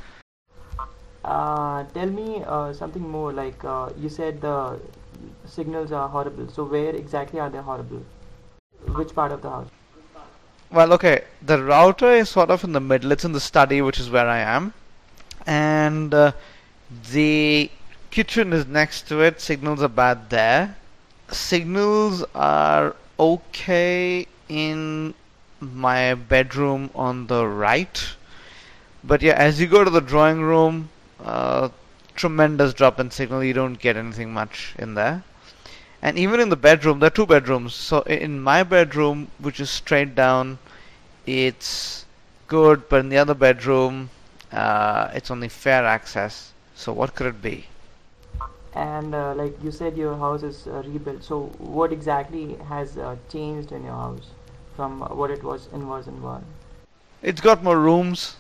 Tell me something more. Like you said, the signals are horrible. So where exactly are they horrible? Which part of the house? Well, okay, the router is sort of in the middle. It's in the study, which is where I am. And the kitchen is next to it. Signals are bad there. Signals are okay in my bedroom on the right. But yeah, as you go to the drawing room, tremendous drop in signal. You don't get anything much in there. And even in the bedroom, there are 2 bedrooms. So in my bedroom, which is straight down, it's good. But in the other bedroom, it's only fair access. So what could it be? And like you said, your house is rebuilt. So what exactly has changed in your house from what it was in version 1? It's got more rooms.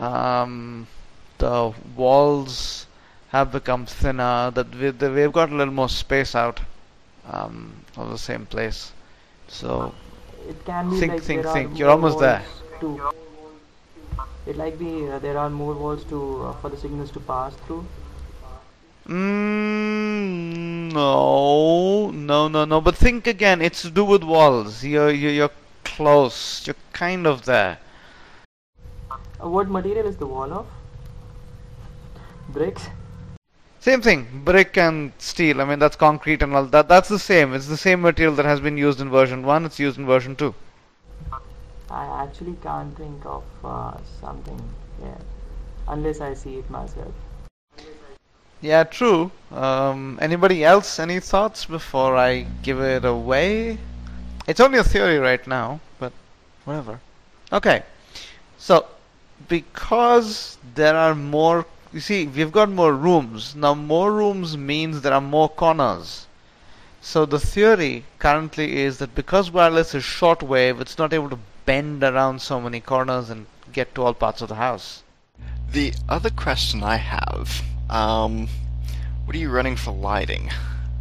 The walls have become thinner. That we've got a little more space out of the same place. So It can be Think, like think, there think. are You're more almost there. walls to. It like be there are more walls to for the signals to pass through. No. But think again. It's to do with walls. You're close. You're kind of there. What material is the wall of? Bricks? Same thing. Brick and steel. I mean, that's concrete and all that. That's the same. It's the same material that has been used in version 1. It's used in version 2. I actually can't think of something here unless I see it myself. Yeah, true. Anybody else? Any thoughts before I give it away? It's only a theory right now, but whatever. Okay. So, because there are more, you see, we've got more rooms. Now, more rooms means there are more corners. So, the theory currently is that because wireless is shortwave, it's not able to bend around so many corners and get to all parts of the house. The other question I have, what are you running for lighting?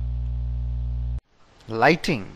Lighting.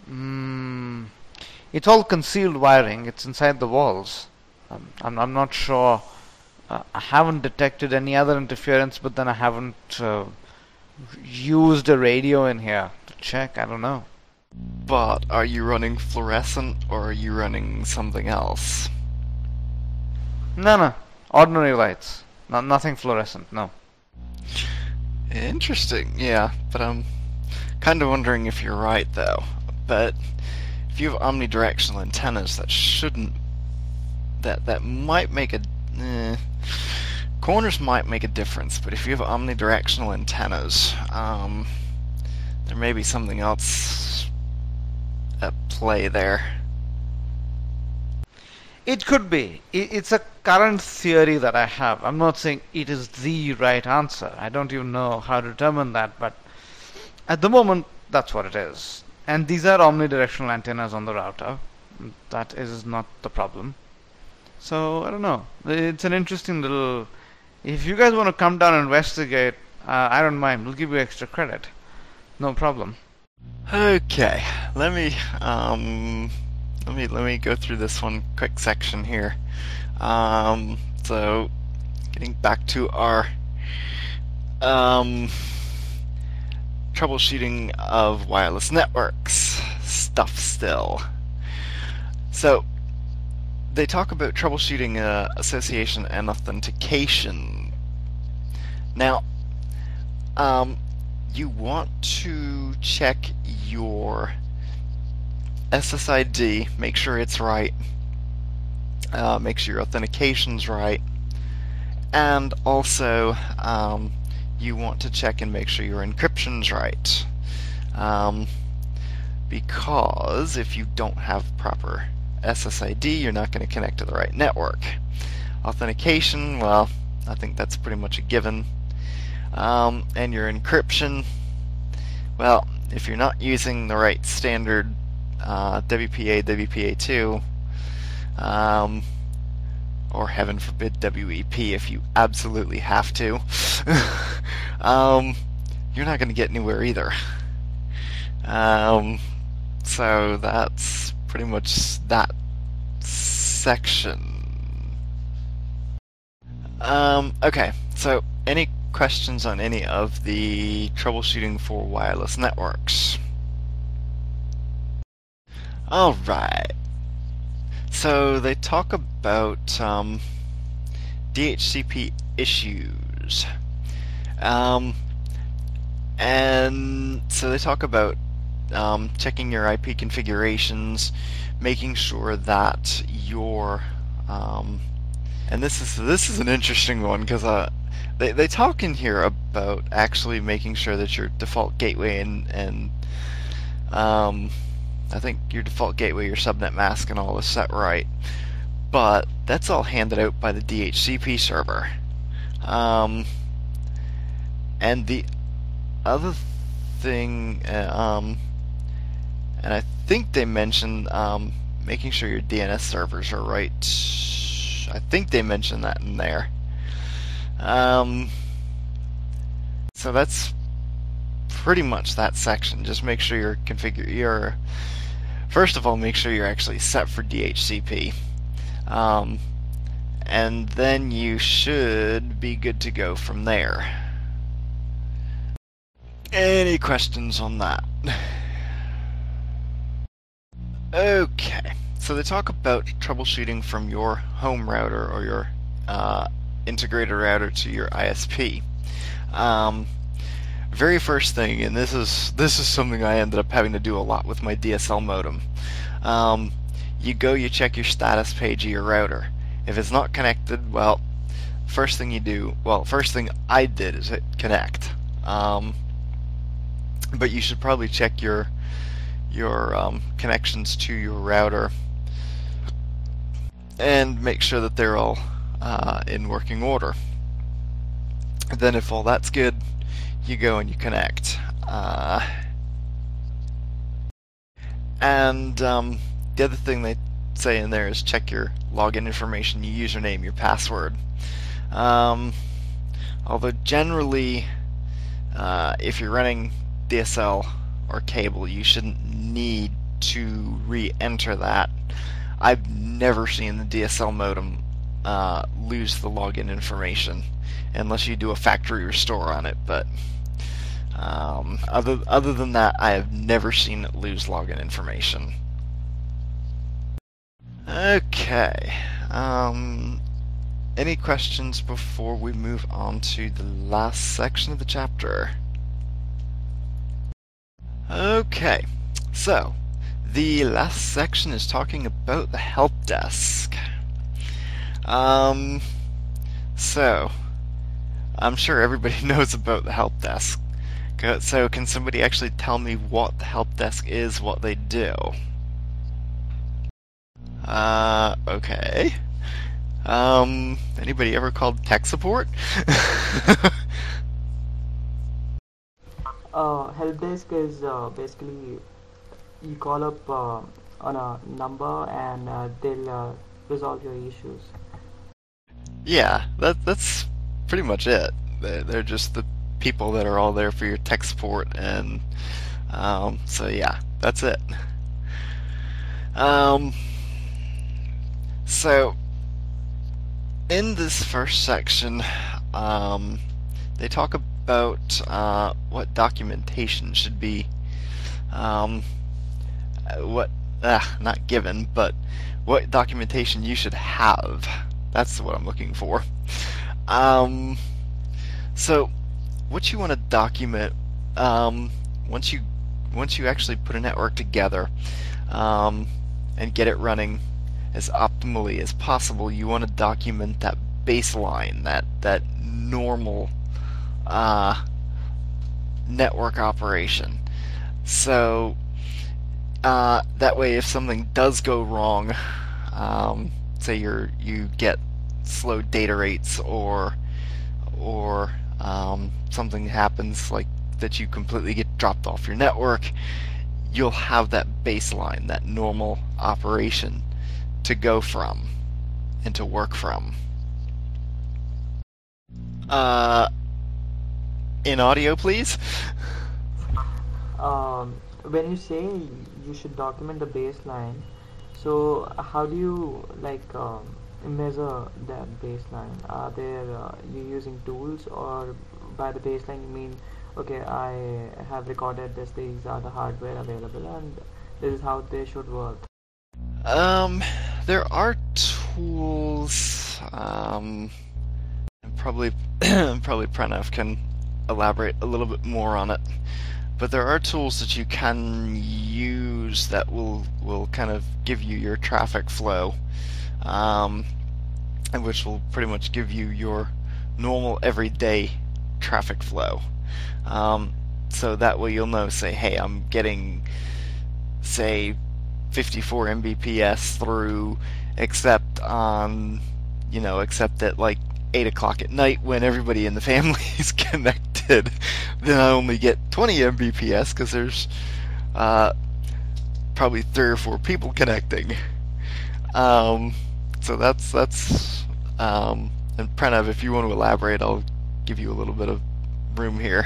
It's all concealed wiring. It's inside the walls. I'm not sure. I haven't detected any other interference, but then I haven't used a radio in here to check. I don't know. But are you running fluorescent or are you running something else? No. Ordinary lights. Nothing fluorescent, no. Interesting, yeah, but I'm kind of wondering if you're right, though. But if you have omnidirectional antennas, that shouldn't... That might make a... corners might make a difference, but if you have omnidirectional antennas, there may be something else at play there. It could be. It's a current theory that I have. I'm not saying it is the right answer. I don't even know how to determine that, but at the moment, that's what it is. And these are omnidirectional antennas on the router. That is not the problem. So, I don't know. It's an interesting little... If you guys want to come down and investigate, I don't mind. We'll give you extra credit. No problem. Okay, let me go through this one quick section here. So, getting back to our troubleshooting of wireless networks stuff still. So, they talk about troubleshooting association and authentication. Now, you want to check your SSID, make sure it's right, make sure your authentication's right, and also you want to check and make sure your encryption's right, because if you don't have proper SSID, you're not going to connect to the right network. Authentication, well, I think that's pretty much a given. And your encryption, well, if you're not using the right standard WPA, WPA2, or heaven forbid WEP if you absolutely have to, you're not going to get anywhere either. So that's pretty much that section. Okay, so any questions on any of the troubleshooting for wireless networks? Alright, so they talk about DHCP issues. And so they talk about checking your IP configurations, making sure that your and this is an interesting one because they talk in here about actually making sure that your default gateway and I think your default gateway, your subnet mask, and all is set right, but that's all handed out by the DHCP server. And the other thing, and I think they mentioned making sure your DNS servers are right. I think they mentioned that in there. So that's pretty much that section. Just make sure you're first of all, make sure you're actually set for DHCP. And then you should be good to go from there. Any questions on that? Okay, so they talk about troubleshooting from your home router or your integrated router to your ISP. Very first thing, and this is something I ended up having to do a lot with my DSL modem. You check your status page of your router. If it's not connected, well, first thing I did is hit connect. But you should probably check your connections to your router and make sure that they're all in working order. Then if all that's good, you go and you connect. And the other thing they say in there is check your login information, your username, your password. Although generally, if you're running DSL or cable, you shouldn't need to re-enter that. I've never seen the DSL modem lose the login information unless you do a factory restore on it, but Other than that, I have never seen it lose login information. Okay. Any questions before we move on to the last section of the chapter? Okay, so the last section is talking about the help desk. So I'm sure everybody knows about the help desk. So can somebody actually tell me what the help desk is, what they do? Okay. Anybody ever called tech support? Help desk is basically you call up on a number and they'll resolve your issues. Yeah, that's pretty much it. They're just the people that are all there for your tech support, and so yeah, that's it. So in this first section, they talk about what documentation should be not given, but what documentation you should have. That's what I'm looking for. So what you want to document once you actually put a network together and get it running as optimally as possible, you want to document that baseline, that normal network operation. So that way, if something does go wrong, say you get slow data rates or something happens like that, you completely get dropped off your network, you'll have that baseline, that normal operation to go from and to work from. In audio, please. When you say you should document the baseline, so how do you measure that baseline? Are there you using tools, or by the baseline you mean, okay, I have recorded this, these are the hardware available, and this is how they should work? There are tools, and probably Pranav can elaborate a little bit more on it, but there are tools that you can use that will kind of give you your traffic flow, and which will pretty much give you your normal everyday traffic flow. So that way you'll know, say, hey, I'm getting, say, 54 Mbps through, except at like 8 o'clock at night when everybody in the family is connected, then I only get 20 Mbps because there's probably 3 or 4 people connecting. So that's and Pranav, if you want to elaborate, I'll give you a little bit of room here.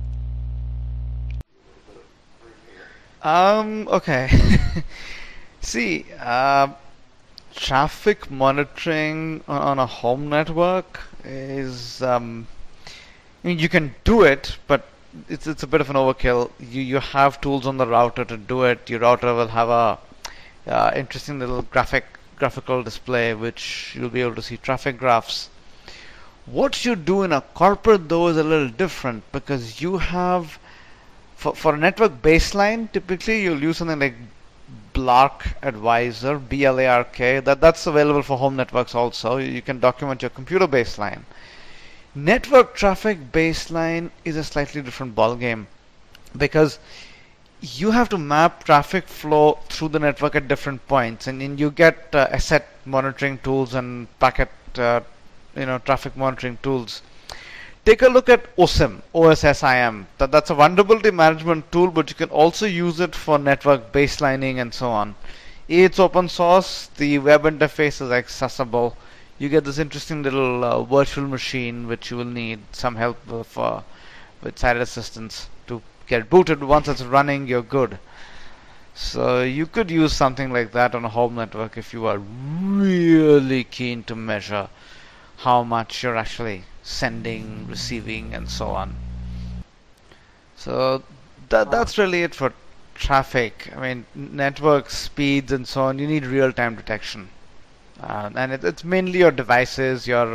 Okay. See, traffic monitoring on a home network is, I mean, you can do it, but it's a bit of an overkill. You have tools on the router to do it. Your router will have a interesting little graphical display, which you'll be able to see traffic graphs. What you do in a corporate, though, is a little different, because you have, for a network baseline, typically you'll use something like Blark Advisor, B-L-A-R-K. That's available for home networks also. You can document your computer baseline. Network traffic baseline is a slightly different ballgame, because you have to map traffic flow through the network at different points, and then you get asset monitoring tools and packet traffic monitoring tools. Take a look at OSIM, OSSIM. That's a vulnerability management tool, but you can also use it for network baselining and so on. It's open source. The web interface is accessible. You get this interesting little virtual machine, which you will need some help with site assistance to get booted. Once it's running, you're good. So you could use something like that on a home network if you are really keen to measure how much you're actually sending, receiving, and so on. So that's really it for traffic. I mean, network speeds and so on. You need real-time detection, and it's mainly your devices, your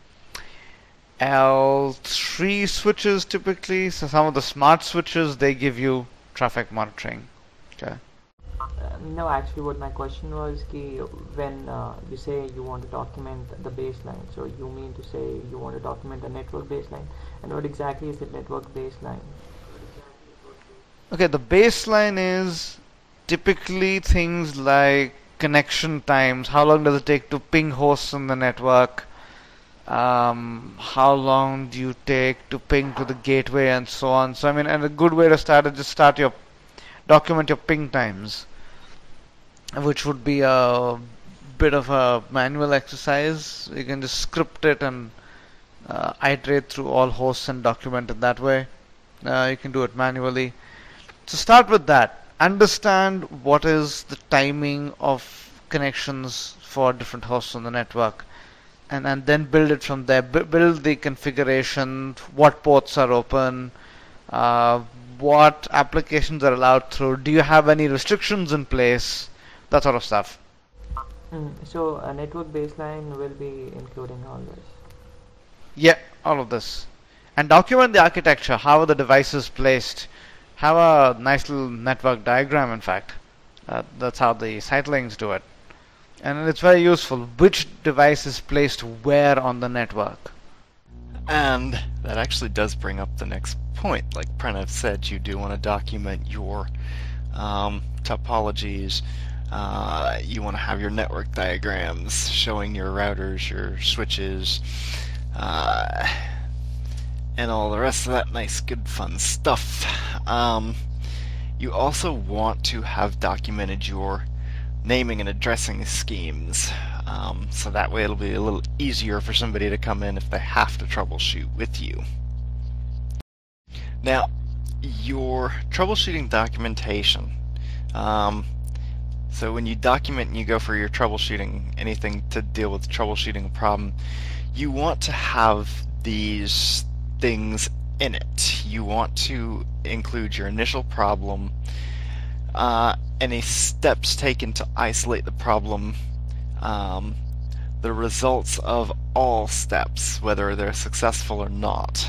L3 switches typically. So some of the smart switches, they give you traffic monitoring. Okay. No, actually, what my question was, ki when you say you want to document the baseline, so you mean to say you want to document the network baseline, and what exactly is the network baseline? Okay, the baseline is typically things like connection times. How long does it take to ping hosts in the network? How long do you take to ping to the gateway and so on? So I mean, and a good way to start is just document your ping times, which would be a bit of a manual exercise. You can just script it and iterate through all hosts and document it that way. You can do it manually. So start with that. Understand what is the timing of connections for different hosts on the network, and then build it from there. Build the configuration, what ports are open, what applications are allowed through, do you have any restrictions in place, that sort of stuff. So a network baseline will be including all this. Yeah, all of this. And document the architecture, how are the devices placed. Have a nice little network diagram, in fact. That's how the sitelinks do it. And it's very useful. Which device is placed where on the network? And that actually does bring up the next point. Like Pranav said, you do want to document your topologies. You want to have your network diagrams showing your routers, your switches, and all the rest of that nice, good, fun stuff. You also want to have documented your naming and addressing schemes, so that way it'll be a little easier for somebody to come in if they have to troubleshoot with you. Now, your troubleshooting documentation. So when you document and you go for your troubleshooting, anything to deal with troubleshooting a problem, you want to have these things in it. You want to include your initial problem, any steps taken to isolate the problem, the results of all steps, whether they're successful or not.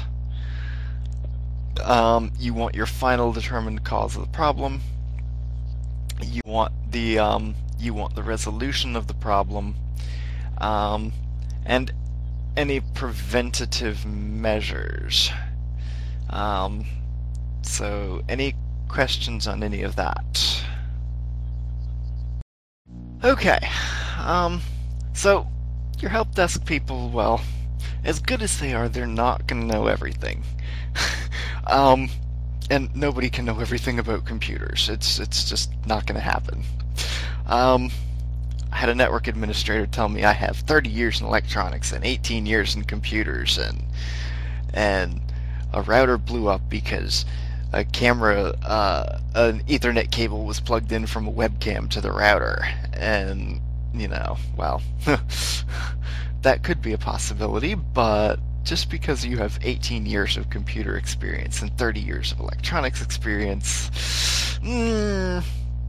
You want your final determined cause of the problem. You want the resolution of the problem, and any preventative measures. So any questions on any of that? Okay, so your help desk people, well, as good as they are, they're not going to know everything. And nobody can know everything about computers. It's just not going to happen. I had a network administrator tell me I have 30 years in electronics and 18 years in computers, and a router blew up because a camera, an Ethernet cable was plugged in from a webcam to the router, and well, that could be a possibility, but just because you have 18 years of computer experience and 30 years of electronics experience, I'm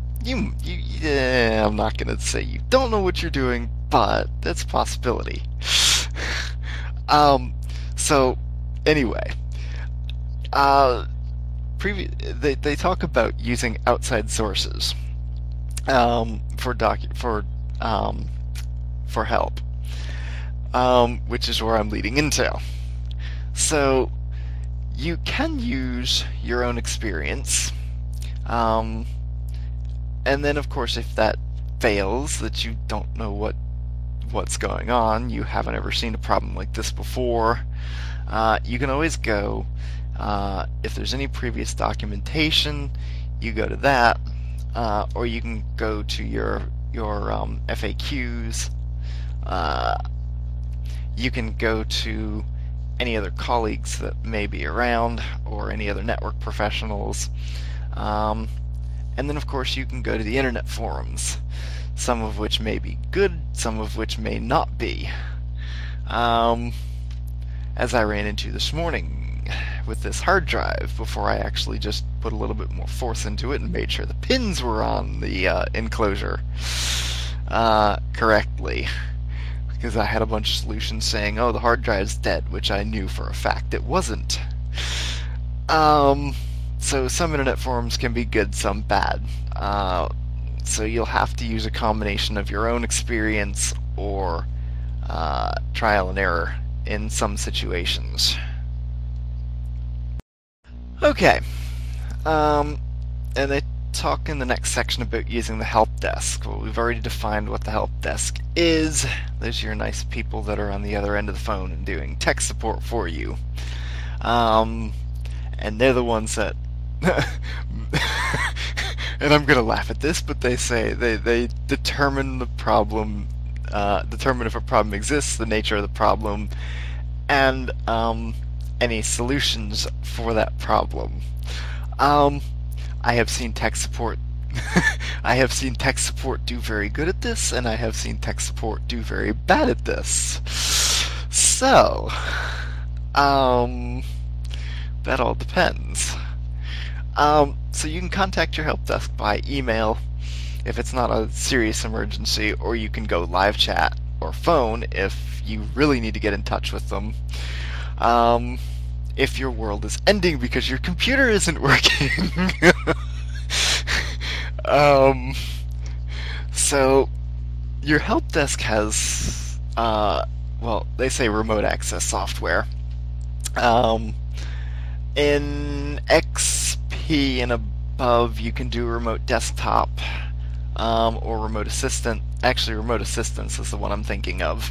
not going to say you don't know what you're doing, but that's a possibility. So, anyway, they talk about using outside sources for help, which is where I'm leading into. So you can use your own experience, and then of course if that fails, that you don't know what's going on, you haven't ever seen a problem like this before, you can always go, if there's any previous documentation, you go to that, or you can go to your FAQs. You can go to any other colleagues that may be around, or any other network professionals, and then of course you can go to the internet forums, some of which may be good, some of which may not be, as I ran into this morning with this hard drive before I actually just put a little bit more force into it and made sure the pins were on the enclosure correctly. Because I had a bunch of solutions saying, oh, the hard drive's dead, which I knew for a fact it wasn't. So some internet forums can be good, some bad. So you'll have to use a combination of your own experience or trial and error in some situations. Okay. And they talk in the next section about using the help desk. Well, we've already defined what the help desk is. Those are your nice people that are on the other end of the phone and doing tech support for you. And they're the ones that and I'm gonna laugh at this, but they say they determine the problem, determine if a problem exists, the nature of the problem, and any solutions for that problem. I have seen tech support I have seen tech support do very good at this, and I have seen tech support do very bad at this. So, that all depends. So you can contact your help desk by email if it's not a serious emergency, or you can go live chat or phone if you really need to get in touch with them. If your world is ending because your computer isn't working. So your help desk has, well, they say remote access software. In XP and above, you can do remote desktop or remote assistant. Actually, remote assistance is the one I'm thinking of.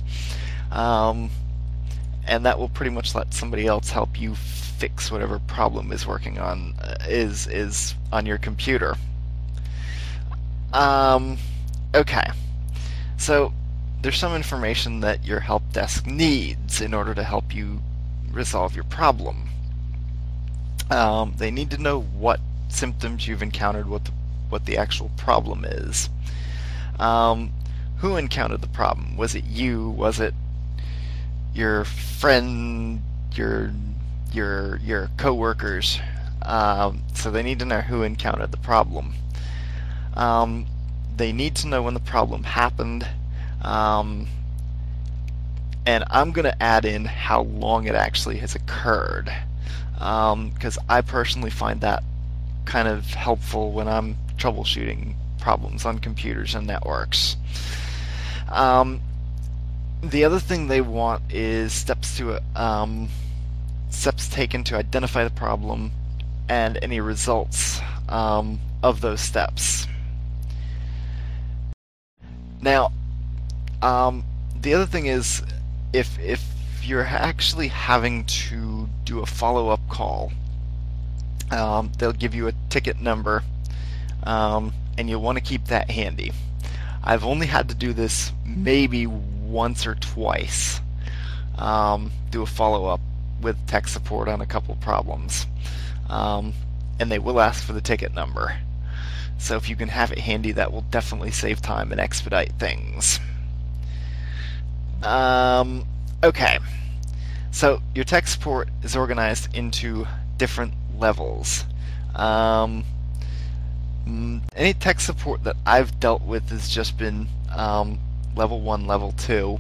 And that will pretty much let somebody else help you fix whatever problem is working on is on your computer. Okay, so there's some information that your help desk needs in order to help you resolve your problem. They need to know what symptoms you've encountered, what the actual problem is. Who encountered the problem? Was it you? Was it your friend? Your co-workers? So they need to know who encountered the problem. They need to know when the problem happened. And I'm going to add in how long it actually has occurred. Because I personally find that kind of helpful when I'm troubleshooting problems on computers and networks. The other thing they want is steps taken to identify the problem and any results of those steps. Now, the other thing is if you're actually having to do a follow-up call, they'll give you a ticket number, and you'll want to keep that handy. I've only had to do this maybe once or twice, do a follow-up with tech support on a couple problems, and they will ask for the ticket number. So if you can have it handy, that will definitely save time and expedite things. Okay, so your tech support is organized into different levels. Any tech support that I've dealt with has just been level 1, level 2.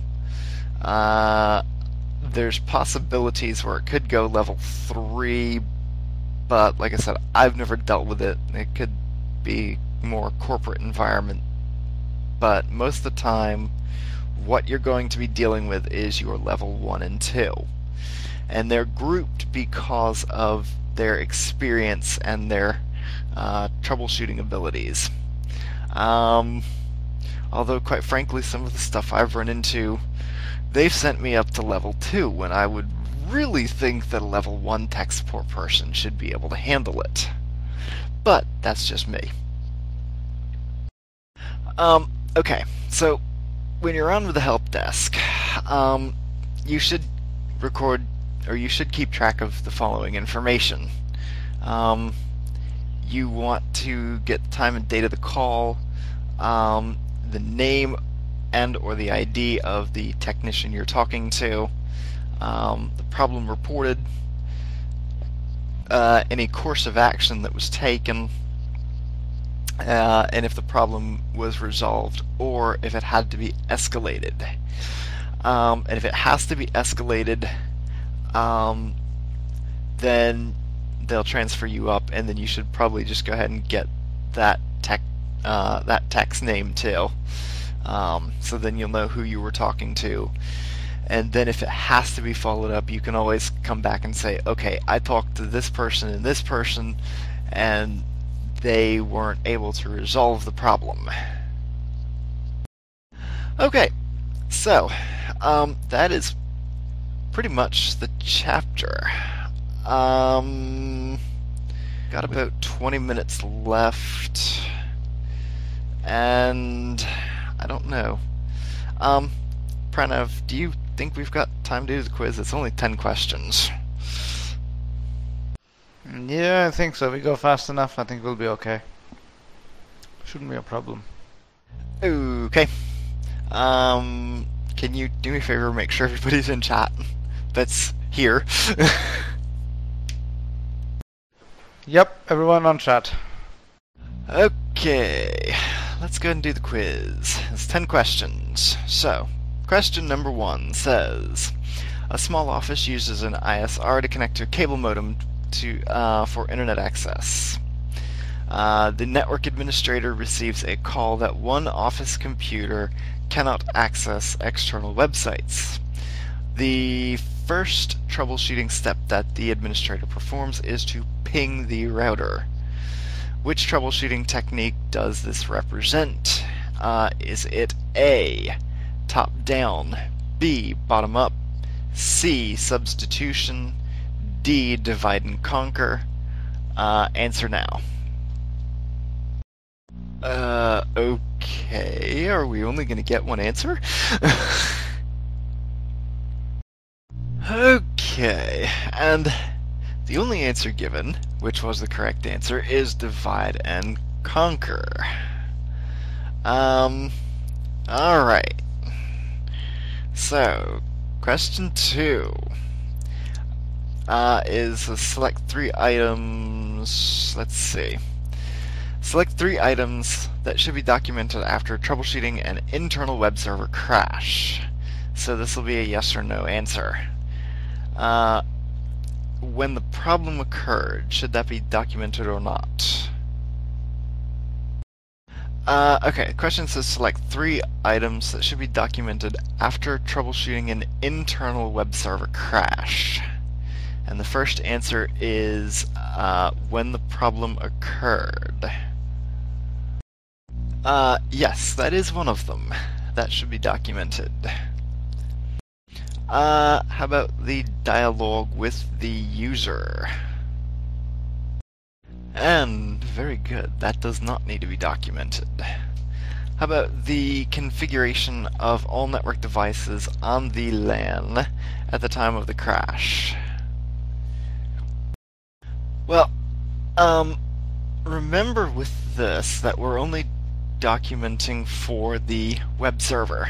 There's possibilities where it could go level 3, but like I said, I've never dealt with it. It could be more corporate environment, but most of the time what you're going to be dealing with is your level 1 and 2, and they're grouped because of their experience and their troubleshooting abilities. Although quite frankly, some of the stuff I've run into, they've sent me up to level 2 when I would really think that a level 1 tech support person should be able to handle it. But that's just me. Okay, so when you're on with the help desk, you should record, or you should keep track of the following information. You want to get the time and date of the call, the name and or the ID of the technician you're talking to, the problem reported, any course of action that was taken, and if the problem was resolved, or if it had to be escalated. And if it has to be escalated, then they'll transfer you up, and then you should probably just go ahead and get that tech's name too. So then you'll know who you were talking to. And then if it has to be followed up, you can always come back and say, okay, I talked to this person, and they weren't able to resolve the problem. Okay, so that is pretty much the chapter. Got about 20 minutes left, and I don't know. Pranav, do you think we've got time to do the quiz? It's only 10 questions. Yeah, I think so. We go fast enough, I think we'll be okay. Shouldn't be a problem. Okay. Can you do me a favor and make sure everybody's in chat that's here? Yep, everyone on chat. Okay, let's go ahead and do the quiz. It's 10 questions. So, question number 1 says, a small office uses an ISR to connect to a cable modem for internet access. The network administrator receives a call that one office computer cannot access external websites. The first troubleshooting step that the administrator performs is to ping the router. Which troubleshooting technique does this represent? Is it A, top down, B, bottom up, C, substitution, D, divide and conquer? Answer now. Okay, are we only going to get one answer? Okay, and the only answer given, which was the correct answer, is divide and conquer. Alright. So, question 2 is select 3 items. Let's see. Select 3 items that should be documented after troubleshooting an internal web server crash. So this will be a yes or no answer. When the problem occurred, should that be documented or not? Okay, the question says select 3 items that should be documented after troubleshooting an internal web server crash. And the first answer is when the problem occurred. Yes, that is one of them. That should be documented. How about the dialogue with the user? And very good, that does not need to be documented. How about the configuration of all network devices on the LAN at the time of the crash? Well, remember with this that we're only documenting for the web server.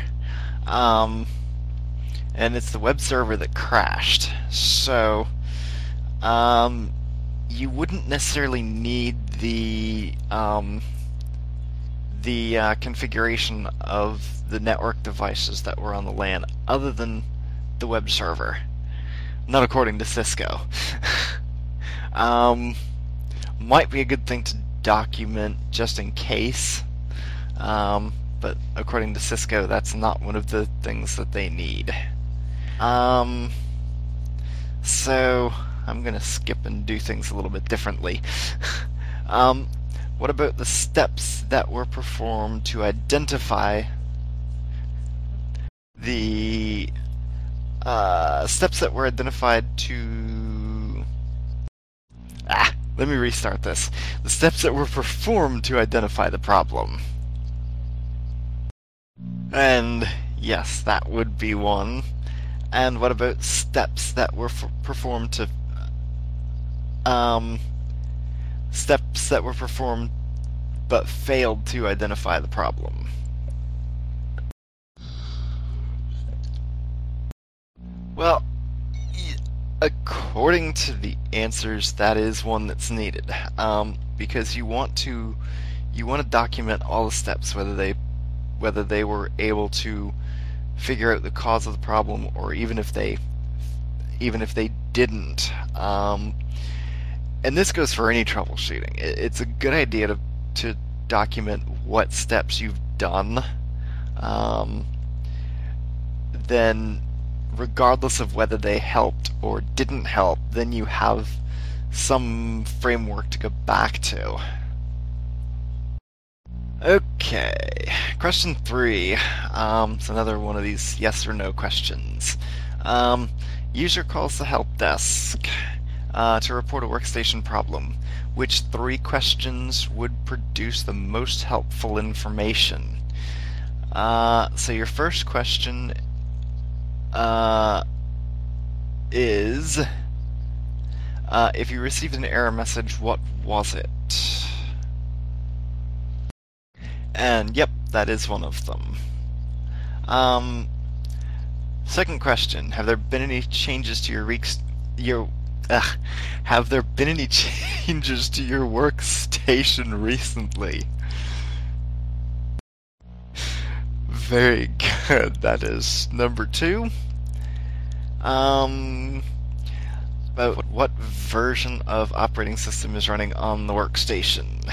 And it's the web server that crashed. So, you wouldn't necessarily need the configuration of the network devices that were on the LAN other than the web server. Not according to Cisco. Might be a good thing to document just in case. But according to Cisco, that's not one of the things that they need. So I'm gonna skip and do things a little bit differently. What about the steps that were performed to identify the steps that were identified to... let me restart this. The steps that were performed to identify the problem. And yes, that would be one. And what about steps that were performed to steps that were performed but failed to identify the problem? Well, According to the answers, that is one that's needed, because you want to document all the steps, whether they were able to figure out the cause of the problem, or even if they didn't. And this goes for any troubleshooting. It's a good idea to document what steps you've done. Then, regardless of whether they helped or didn't help, then you have some framework to go back to. Okay, question 3. It's another one of these yes or no questions. User calls the help desk to report a workstation problem. Which 3 questions would produce the most helpful information? So your first question is, if you received an error message, what was it? And yep, that is one of them. Second question: have there been any changes to have there been any changes to your workstation recently? Very good. That is number 2. About what version of operating system is running on the workstation?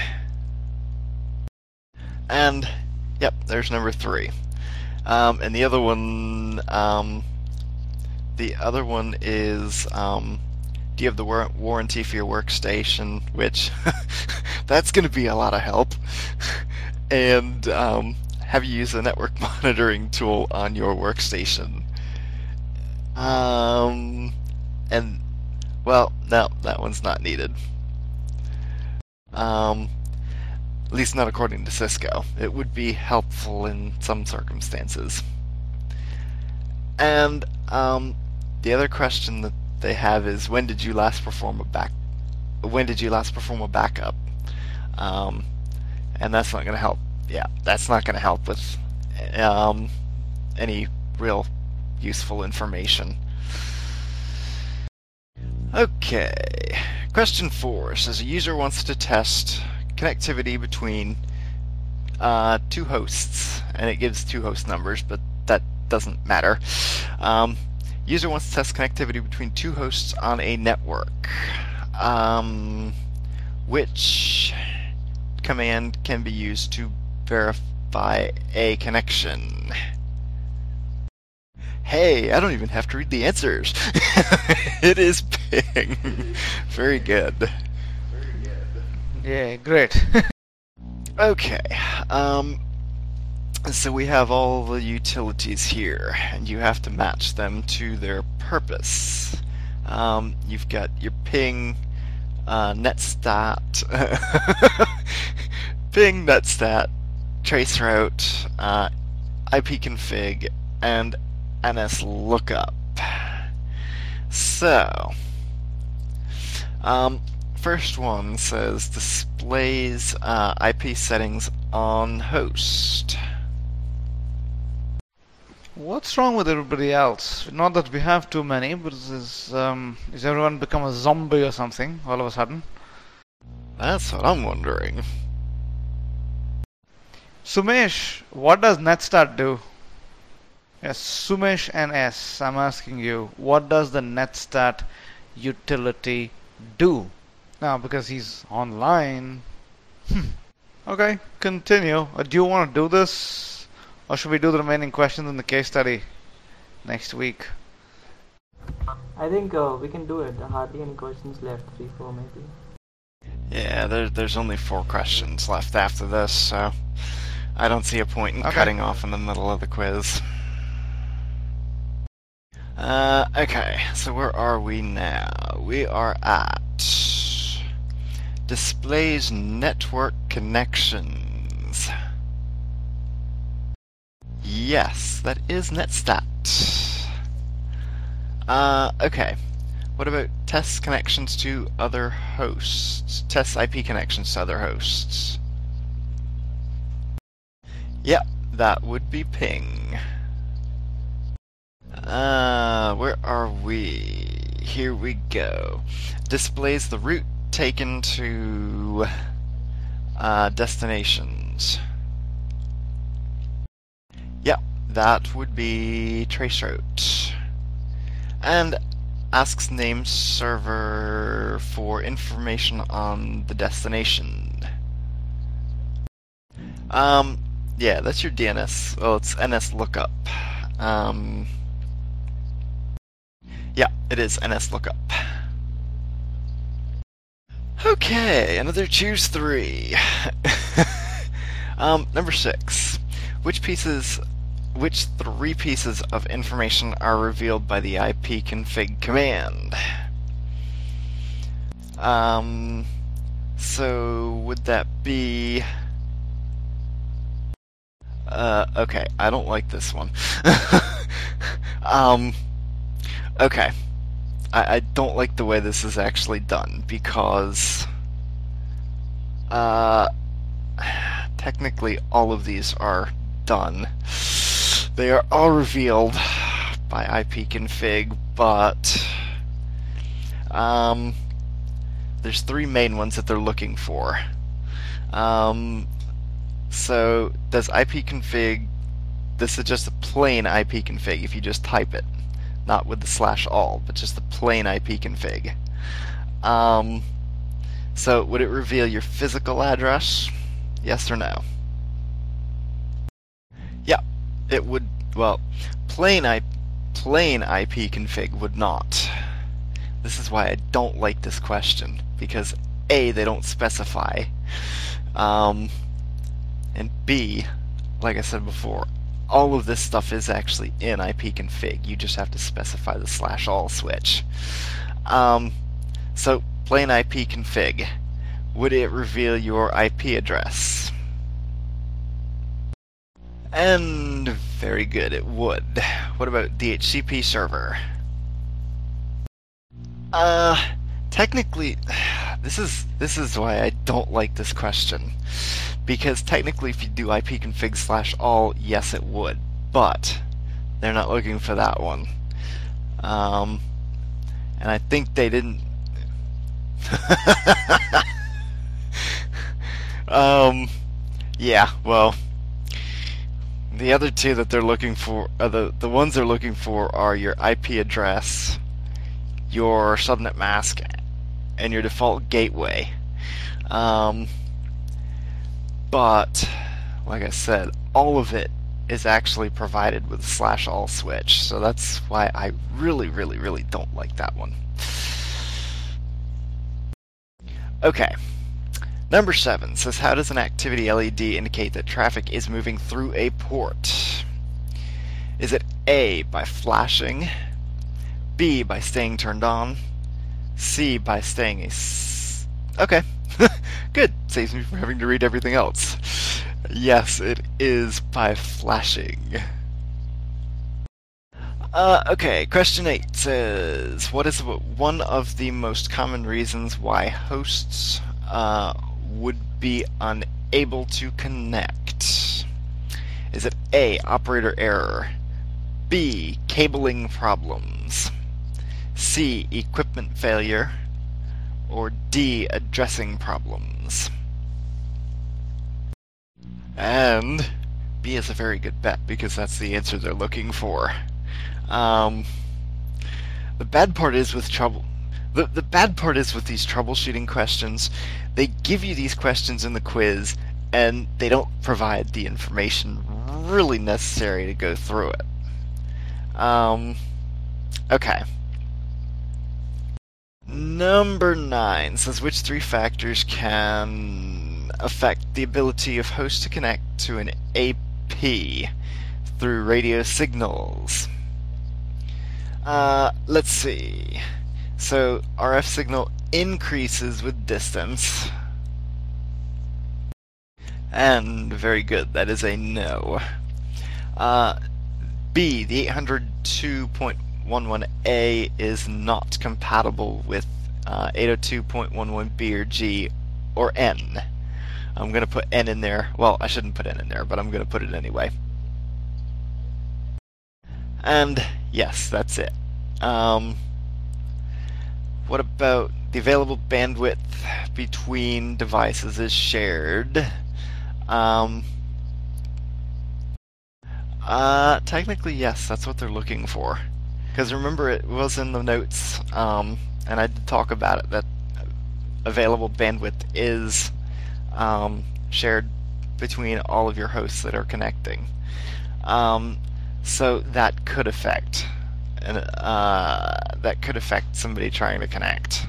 And yep, there's number 3. And the other one is, do you have the warranty for your workstation? Which that's going to be a lot of help. And have you used a network monitoring tool on your workstation? And well, no, that one's not needed. At least not according to Cisco. It would be helpful in some circumstances. And the other question that they have is, when did you last perform a backup? And that's not going to help. Yeah, that's not going to help with any real useful information. Okay, question 4 says a user wants to test connectivity between 2 hosts, and it gives 2 host numbers, but that doesn't matter. User wants to test connectivity between 2 hosts on a network. Which command can be used to verify a connection? Hey, I don't even have to read the answers. It is ping. Very good. Yeah, great. Okay, so we have all the utilities here, and you have to match them to their purpose. You've got your ping, netstat, ping, netstat, traceroute, ipconfig, and nslookup. So, first one says displays IP settings on host. What's wrong with everybody else? Not that we have too many, but is everyone become a zombie or something all of a sudden? That's what I'm wondering. Sumesh, what does netstat do? Yes, Sumesh and S, I'm asking you, what does the netstat utility do? Now, because he's online. Okay, continue. Do you want to do this? Or should we do the remaining questions in the case study next week? I think we can do it. Hardly any questions left. 3, 4 maybe. Yeah, there's only 4 questions left after this, so I don't see a point in cutting off in the middle of the quiz. Okay, so where are we now? We are at displays network connections. Yes, that is netstat. Okay. What about test connections to other hosts? Test IP connections to other hosts. Yep, that would be ping. Where are we? here we go. Displays the route taken to destinations. Yep, that would be traceroute. And asks name server for information on the destination. Yeah, that's your DNS. Well, it's NS lookup. Yeah, it is NS lookup. Okay, another choose 3. Number 6. Which 3 pieces of information are revealed by the ipconfig command? So would that be... okay, I don't like this one. Okay. I don't like the way this is actually done, because technically all of these are done. They are all revealed by ipconfig, but there's 3 main ones that they're looking for. So does ipconfig, this is just a plain ipconfig if you just type it, not with the /all, but just the plain ipconfig. So would it reveal your physical address? Yes or no? Yeah, it would. Well, plain ipconfig would not. This is why I don't like this question, because A, they don't specify, and B, like I said before, all of this stuff is actually in ipconfig. You just have to specify the /all switch. So plain ipconfig, would it reveal your IP address? And very good, it would. What about DHCP server? Technically, this is why I don't like this question. Because technically if you do ipconfig /all, yes it would. But they're not looking for that one. And I think they didn't... yeah, well, the other 2 that they're looking for, the ones they're looking for are your IP address, your subnet mask, and your default gateway. But, like I said, all of it is actually provided with a /all switch, so that's why I really, really, really don't like that one. Okay. Number 7 says, how does an activity LED indicate that traffic is moving through a port? Is it A, by flashing, B, by staying turned on, C, by staying okay. Good. Saves me from having to read everything else. Yes, it is by flashing. Okay, question 8 says, what is one of the most common reasons why hosts would be unable to connect? Is it A, operator error, B, cabling problems, C, equipment failure, or D, addressing problems? And B is a very good bet, because that's the answer they're looking for. The bad part is with the bad part is with these troubleshooting questions, they give you these questions in the quiz and they don't provide the information really necessary to go through it. Okay. Number 9 says, which 3 factors can affect the ability of hosts to connect to an AP through radio signals? Let's see. So, RF signal increases with distance. And very good, that is a no. B, the 802.11a is not compatible with 802.11b or G or N. I'm going to put N in there. Well, I shouldn't put N in there, but I'm going to put it anyway. And yes, that's it. What about the available bandwidth between devices is shared? Technically, yes, that's what they're looking for. Because remember, it was in the notes, and I did talk about it, that available bandwidth is shared between all of your hosts that are connecting. So that could affect, somebody trying to connect.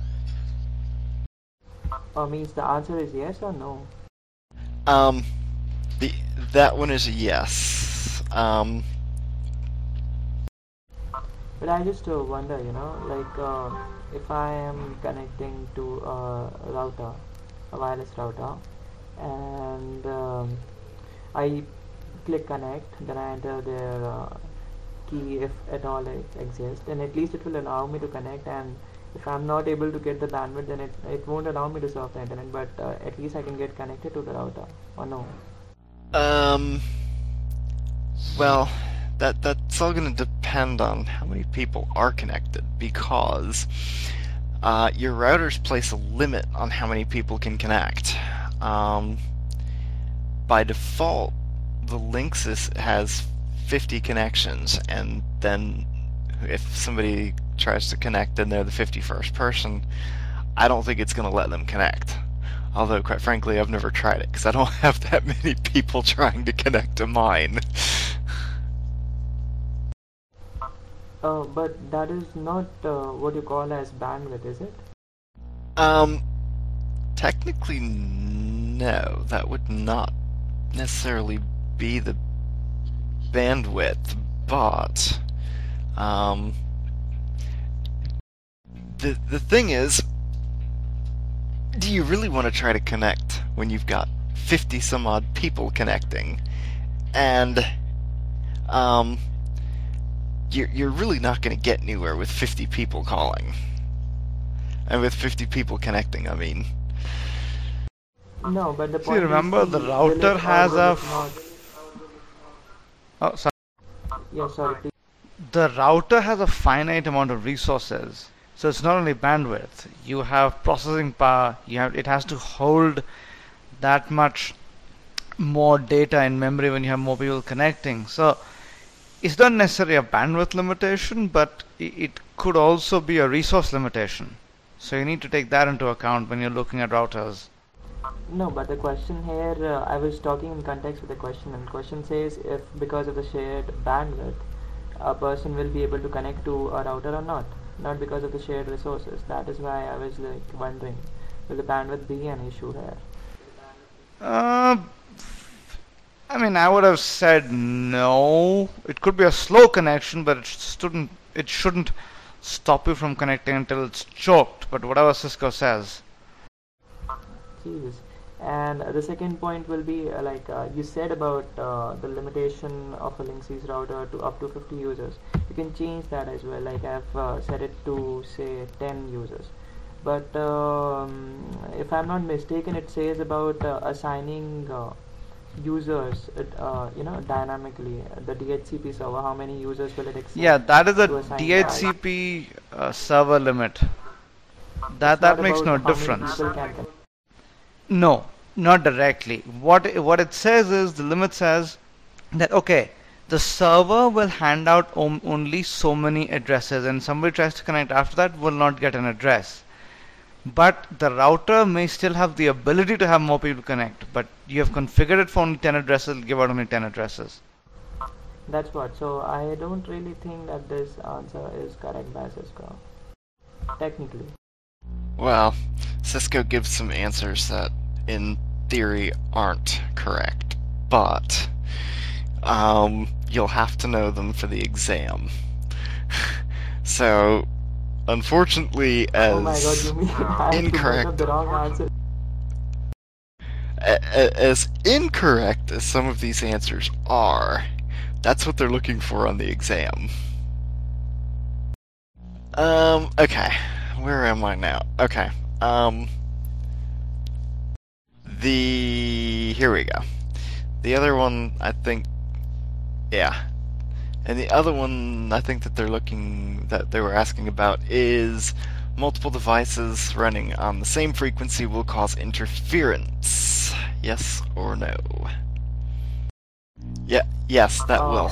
Means the answer is yes or no? That one is a yes. But I just wonder, if I am connecting to a router, a wireless router, and I click connect, then I enter their key if at all it exists, then at least it will allow me to connect, and if I'm not able to get the bandwidth, then it won't allow me to surf the internet, but at least I can get connected to the router, or no? Well, that's all going to depend on how many people are connected, because your routers place a limit on how many people can connect. By default, the Linksys has 50 connections, and then if somebody tries to connect and they're the 51st person, I don't think it's going to let them connect. Although, quite frankly, I've never tried it, because I don't have that many people trying to connect to mine. But that is not what you call as bandwidth, is it? Technically, no. That would not necessarily be the bandwidth, but the thing is, do you really want to try to connect when you've got 50 some odd people connecting? And you're really not going to get anywhere with 50 people calling. And with 50 people connecting, I mean. No, but the See, point remember is the router has a... Oh, sorry. Yeah, sorry, please. The router has a finite amount of resources. So it's not only bandwidth. You have processing power. It has to hold that much more data in memory when you have more people connecting. So it's not necessarily a bandwidth limitation, but it could also be a resource limitation. So you need to take that into account when you're looking at routers. No, but the question here, I was talking in context with the question, and the question says if because of the shared bandwidth, a person will be able to connect to a router or not because of the shared resources. That is why I was wondering, will the bandwidth be an issue here? I mean, I would have said no. It could be a slow connection, but it shouldn't stop you from connecting until it's choked. But whatever Cisco says. Jesus. And the second point will be you said about the limitation of a Linksys router to up to 50 users. You can change that as well. Like I've set it to say 10 users. But if I'm not mistaken, it says about assigning users, dynamically. The DHCP server, how many users will it accept? Yeah, that is a DHCP server limit. That makes no difference. No, not directly. What it says is, the limit says that, okay, the server will hand out only so many addresses, and somebody tries to connect after that will not get an address. But the router may still have the ability to have more people connect, but you have configured it for only 10 addresses, it'll give out only 10 addresses. That's what. So I don't really think that this answer is correct by Cisco, technically. Well, Cisco gives some answers that, in theory, aren't correct, but you'll have to know them for the exam. So, unfortunately, as oh my God, you mean I incorrect, the wrong answer? As incorrect as some of these answers are, that's what they're looking for on the exam. Okay. Where am I now? Okay. Here we go. The other one, I think, yeah. And the other one I think that they were asking about is multiple devices running on the same frequency will cause interference. Yes or no? Yeah, yes, that will.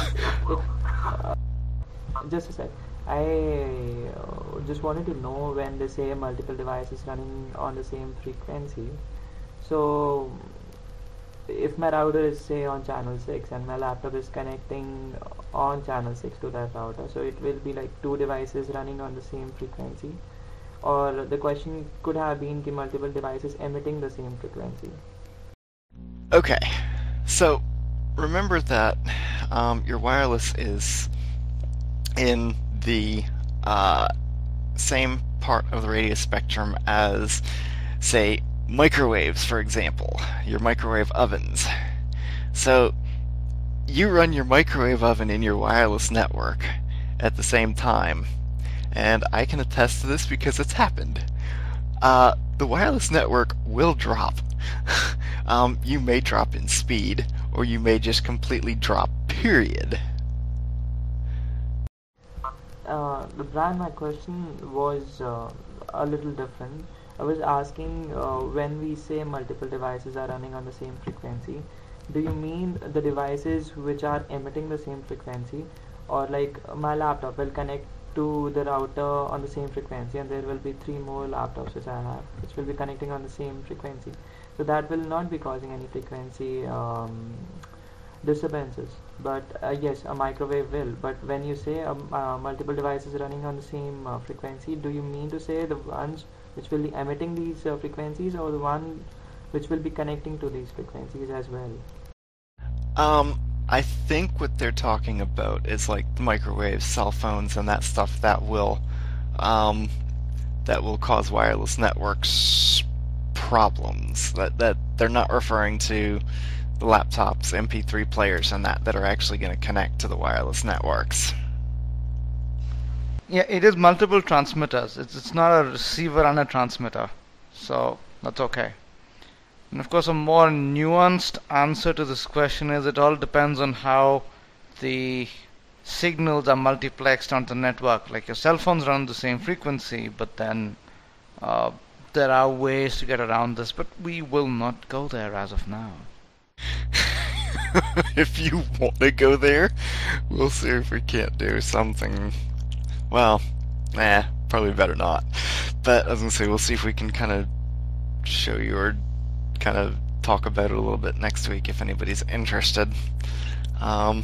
Just a sec. I just wanted to know when they say multiple devices running on the same frequency. So, if my router is say on channel 6 and my laptop is connecting on channel 6 to that router, so it will be like two devices running on the same frequency. Or the question could have been ki multiple devices emitting the same frequency. Okay, so remember that your wireless is in the same part of the radio spectrum as, say, microwaves, for example, your microwave ovens. So you run your microwave oven in your wireless network at the same time, and I can attest to this because it's happened. The wireless network will drop. You may drop in speed, or you may just completely drop, period. Brian, my question was a little different. I was asking when we say multiple devices are running on the same frequency, do you mean the devices which are emitting the same frequency, or like my laptop will connect to the router on the same frequency and there will be 3 more laptops which I have which will be connecting on the same frequency, so that will not be causing any frequency disturbances, but yes, a microwave will. But when you say multiple devices running on the same frequency, do you mean to say the ones which will be emitting these frequencies, or the one which will be connecting to these frequencies as well? I think what they're talking about is like microwaves, cell phones, and that stuff that will cause wireless networks problems. That they're not referring to the laptops, MP3 players, and that are actually going to connect to the wireless networks. Yeah, it is multiple transmitters. It's not a receiver and a transmitter, so that's okay. And of course, a more nuanced answer to this question is it all depends on how the signals are multiplexed on the network. Like your cell phones run the same frequency, but then there are ways to get around this, but we will not go there as of now. If you want to go there, we'll see if we can't do something. Well, probably better not. But I was going to say, we'll see if we can kind of show you or kind of talk about it a little bit next week if anybody's interested. Alright,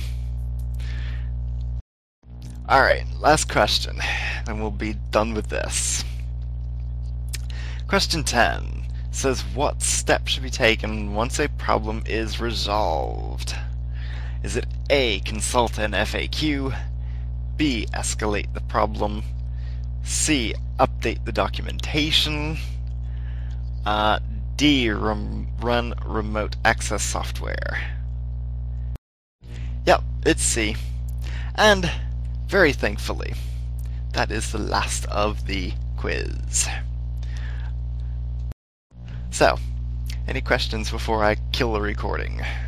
last question, and we'll be done with this. Question 10 says, what steps should be taken once a problem is resolved? Is it A, consult an FAQ, B, escalate the problem, C, update the documentation, D, run remote access software? Yep, it's C. And, very thankfully, that is the last of the quiz. So, any questions before I kill the recording?